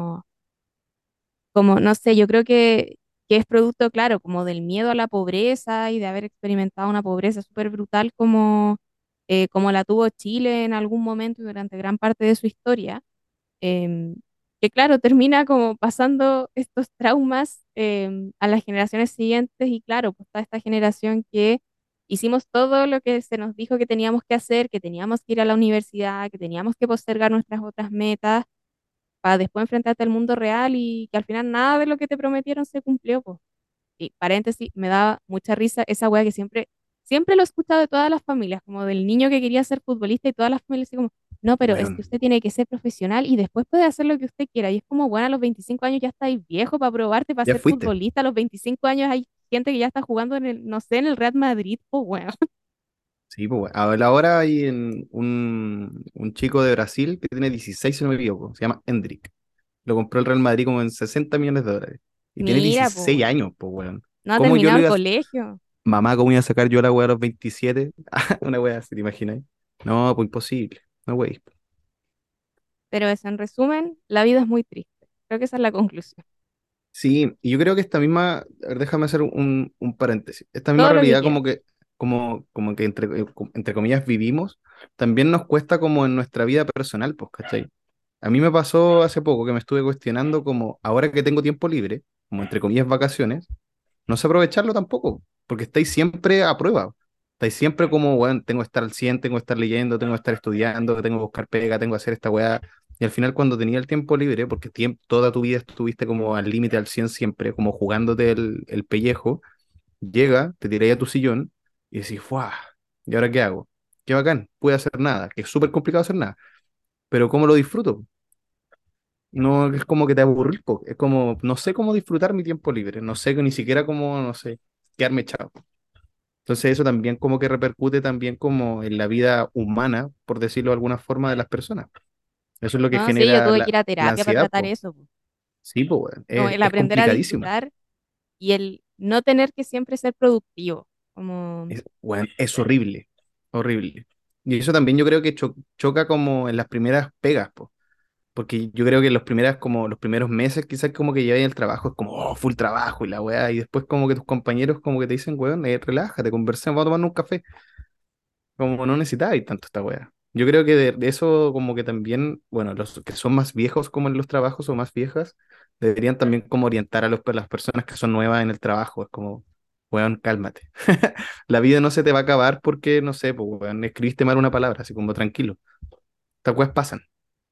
como, no sé, yo creo que es producto, claro, como del miedo a la pobreza y de haber experimentado una pobreza súper brutal como la tuvo Chile en algún momento y durante gran parte de su historia, em, que claro, termina como pasando estos traumas a las generaciones siguientes y claro, pues toda esta generación que hicimos todo lo que se nos dijo que teníamos que hacer, que teníamos que ir a la universidad, que teníamos que postergar nuestras otras metas para después enfrentarte al mundo real y que al final nada de lo que te prometieron se cumplió, pues. Y paréntesis, me da mucha risa esa weá que siempre lo he escuchado de todas las familias, como del niño que quería ser futbolista y todas las familias así como, no, pero es que Bueno, usted tiene que ser profesional y después puede hacer lo que usted quiera. Y es como, bueno, a los 25 años ya estáis viejo para probarte para ya ser fuiste. futbolista. A los 25 años hay gente que ya está jugando en el, no sé, en el Real Madrid, pues bueno. Sí, pues bueno. Ahora hay un chico de Brasil que tiene 16, si no me equivoco. Se llama Hendrik. Lo compró el Real Madrid como en 60 millones de dólares. Y tiene Mira, pues 16 bueno, años, pues, weón. no ha ¿Cómo yo terminado lo el iba a... colegio, Mamá, ¿cómo iba a sacar yo la weá a los 27? Una weá así, ¿te imaginas? No, pues imposible. No, wey. pero eso, en resumen, la vida es muy triste. Creo que esa es la conclusión. Sí, y yo creo que esta misma, a ver, déjame hacer un paréntesis, esta misma Todo lo que realidad quieras. como que entre comillas vivimos, también nos cuesta como en nuestra vida personal, pues, ¿cachai? A mí me pasó hace poco que me estuve cuestionando como ahora que tengo tiempo libre, como entre comillas vacaciones, no sé aprovecharlo tampoco, porque estáis siempre a prueba. Estáis siempre como, bueno, tengo que estar al 100, tengo que estar leyendo, tengo que estar estudiando, tengo que buscar pega, tengo que hacer esta weá. Y al final cuando tenía el tiempo libre, porque toda tu vida estuviste como al límite al 100 siempre, como jugándote el pellejo, llega, te tiráis a tu sillón y decís, ¡fuah! ¿Y ahora qué hago? Qué bacán, pude hacer nada, que es súper complicado hacer nada, pero ¿cómo lo disfruto? No es como que te aburrís, po. Es como, no sé cómo disfrutar mi tiempo libre, no sé ni siquiera cómo, no sé, quedarme echado. Entonces eso también como que repercute también como en la vida humana, por decirlo de alguna forma, de las personas. Eso es lo que No, sí, yo genera tuve que ir a la terapia para ansiedad, tratar po. eso, po. Sí, po, weón. Como Es, el es aprender a complicadísimo. disfrutar y el no tener que siempre ser productivo. Como, Weón, es horrible, horrible. Y eso también yo creo que choca como en las primeras pegas, po. Porque yo creo que como los primeros meses quizás como que lleváis el trabajo, es como, oh, full trabajo y la weá, y después como que tus compañeros como que te dicen, weón, relájate, conversemos, vamos a tomar un café. Como no necesitáis tanto esta weá. Yo creo que de eso como que también, bueno, los que son más viejos como en los trabajos o más viejas, deberían también como orientar a las personas que son nuevas en el trabajo. Es como, weón, cálmate. La vida no se te va a acabar porque, no sé, pues, weón, escribiste mal una palabra, así como tranquilo. Estas weas pasan.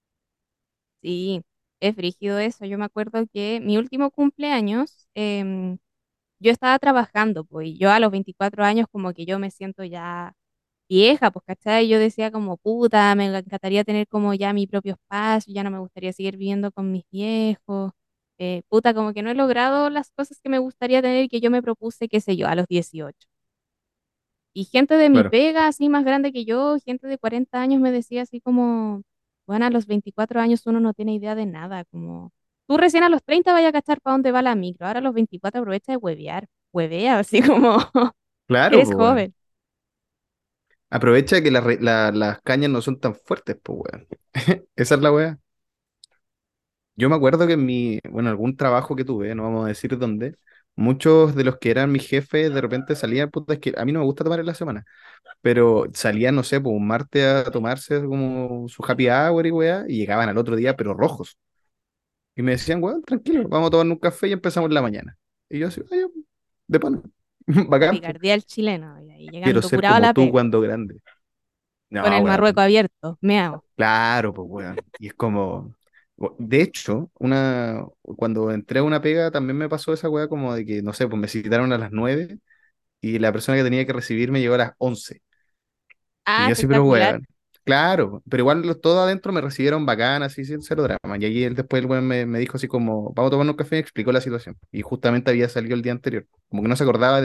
Sí, es brígido eso. Yo me acuerdo que mi último cumpleaños, yo estaba trabajando, pues, y yo a los 24 años como que yo me siento ya vieja, pues, ¿cachai? Yo decía como, puta, me encantaría tener como ya mi propio espacio, ya no me gustaría seguir viviendo con mis viejos. Puta, como que no he logrado las cosas que me gustaría tener y que yo me propuse, qué sé yo, a los 18. Y gente de mi Claro. pega, así más grande que yo, gente de 40 años me decía así como, bueno, a los 24 años uno no tiene idea de nada, como, tú recién a los 30 vaya a cachar para dónde va la micro, ahora a los 24 aprovecha de huevear, huevea, así como, Claro, eres pues, weón. joven. Aprovecha que las cañas no son tan fuertes, pues, weón. Esa es la wea. Yo me acuerdo que bueno, algún trabajo que tuve, no vamos a decir dónde, muchos de los que eran mis jefes de repente salían, puta, es que a mí no me gusta tomar en la semana, pero salían, no sé, pues un martes a tomarse como su happy hour y weá, y llegaban al otro día, pero rojos. Y me decían, weón, tranquilo, vamos a tomar un café y empezamos en la mañana. Y yo así, "Ah, ya, de pana, La bacán, pues. picardía del chileno, y ahí Quiero llegando ser curado a como la tú pega, cuando grande. con No, el weón, marrueco abierto, meao. claro, pues, weón. Y es como, de hecho, cuando entré a una pega también me pasó esa weá como de que, no sé, pues me citaron a las 9 y la persona que tenía que recibirme llegó a las 11. Y Ah, yo sí, pero espectacular. weón. Claro, pero igual todo adentro me recibieron bacán, así sin cero drama. Y ahí después el weón me dijo así como, vamos a tomar un café y me explicó la situación. Y justamente había salido el día anterior. Como que no se acordaba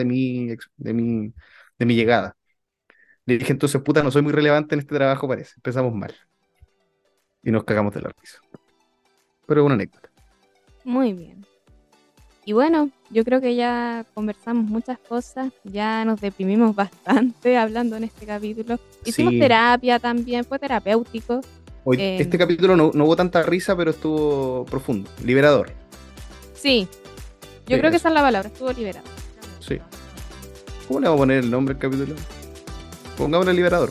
de mi llegada. Le dije, entonces, puta, no soy muy relevante en este trabajo, parece. Empezamos mal. Y nos cagamos de la risa. Pero es una anécdota. Muy bien. Y bueno, yo creo que ya conversamos muchas cosas, ya nos deprimimos bastante hablando en este capítulo. Hicimos Sí, terapia también, fue terapéutico. este Em, capítulo no hubo tanta risa, pero estuvo profundo, liberador. sí, Sí, yo creo que eso, esa es la palabra, estuvo liberado. sí. ¿Cómo le vamos a poner el nombre al capítulo? Pongámosle liberador.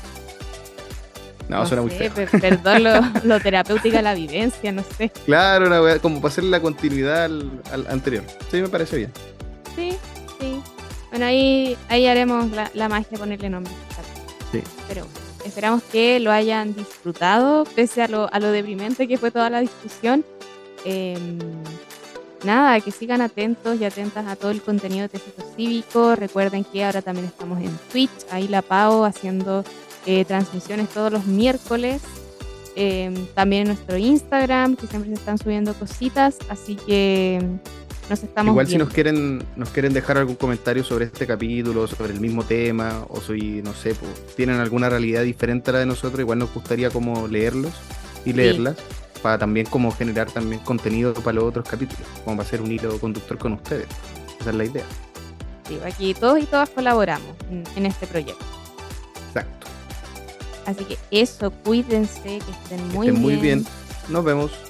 No, No suena muy sé, feo. perdón lo terapéutica de la vivencia, no sé. Claro, una wea, como para hacerle la continuidad al anterior. Sí, me parece bien. Sí, sí. Bueno, ahí haremos la magia, ponerle nombre. Sí. Pero bueno, esperamos que lo hayan disfrutado, pese a lo deprimente que fue toda la discusión. Em, Nada, que sigan atentos y atentas a todo el contenido de Tecito Cívico. Recuerden que ahora también estamos en Twitch, ahí la Pau haciendo transmisiones todos los miércoles. También en nuestro Instagram, que siempre se están subiendo cositas, así que nos estamos Igual si viendo. nos quieren dejar algún comentario sobre este capítulo, sobre el mismo tema, o si, no sé, pues, tienen alguna realidad diferente a la de nosotros, igual nos gustaría como leerlos y Sí, leerlas, para también como generar también contenido para los otros capítulos, como para hacer un hilo conductor con ustedes. Esa es la idea. sí, aquí todos y todas colaboramos en este proyecto. Exacto. Así que eso, cuídense, que estén Que muy estén muy bien. bien. Nos vemos.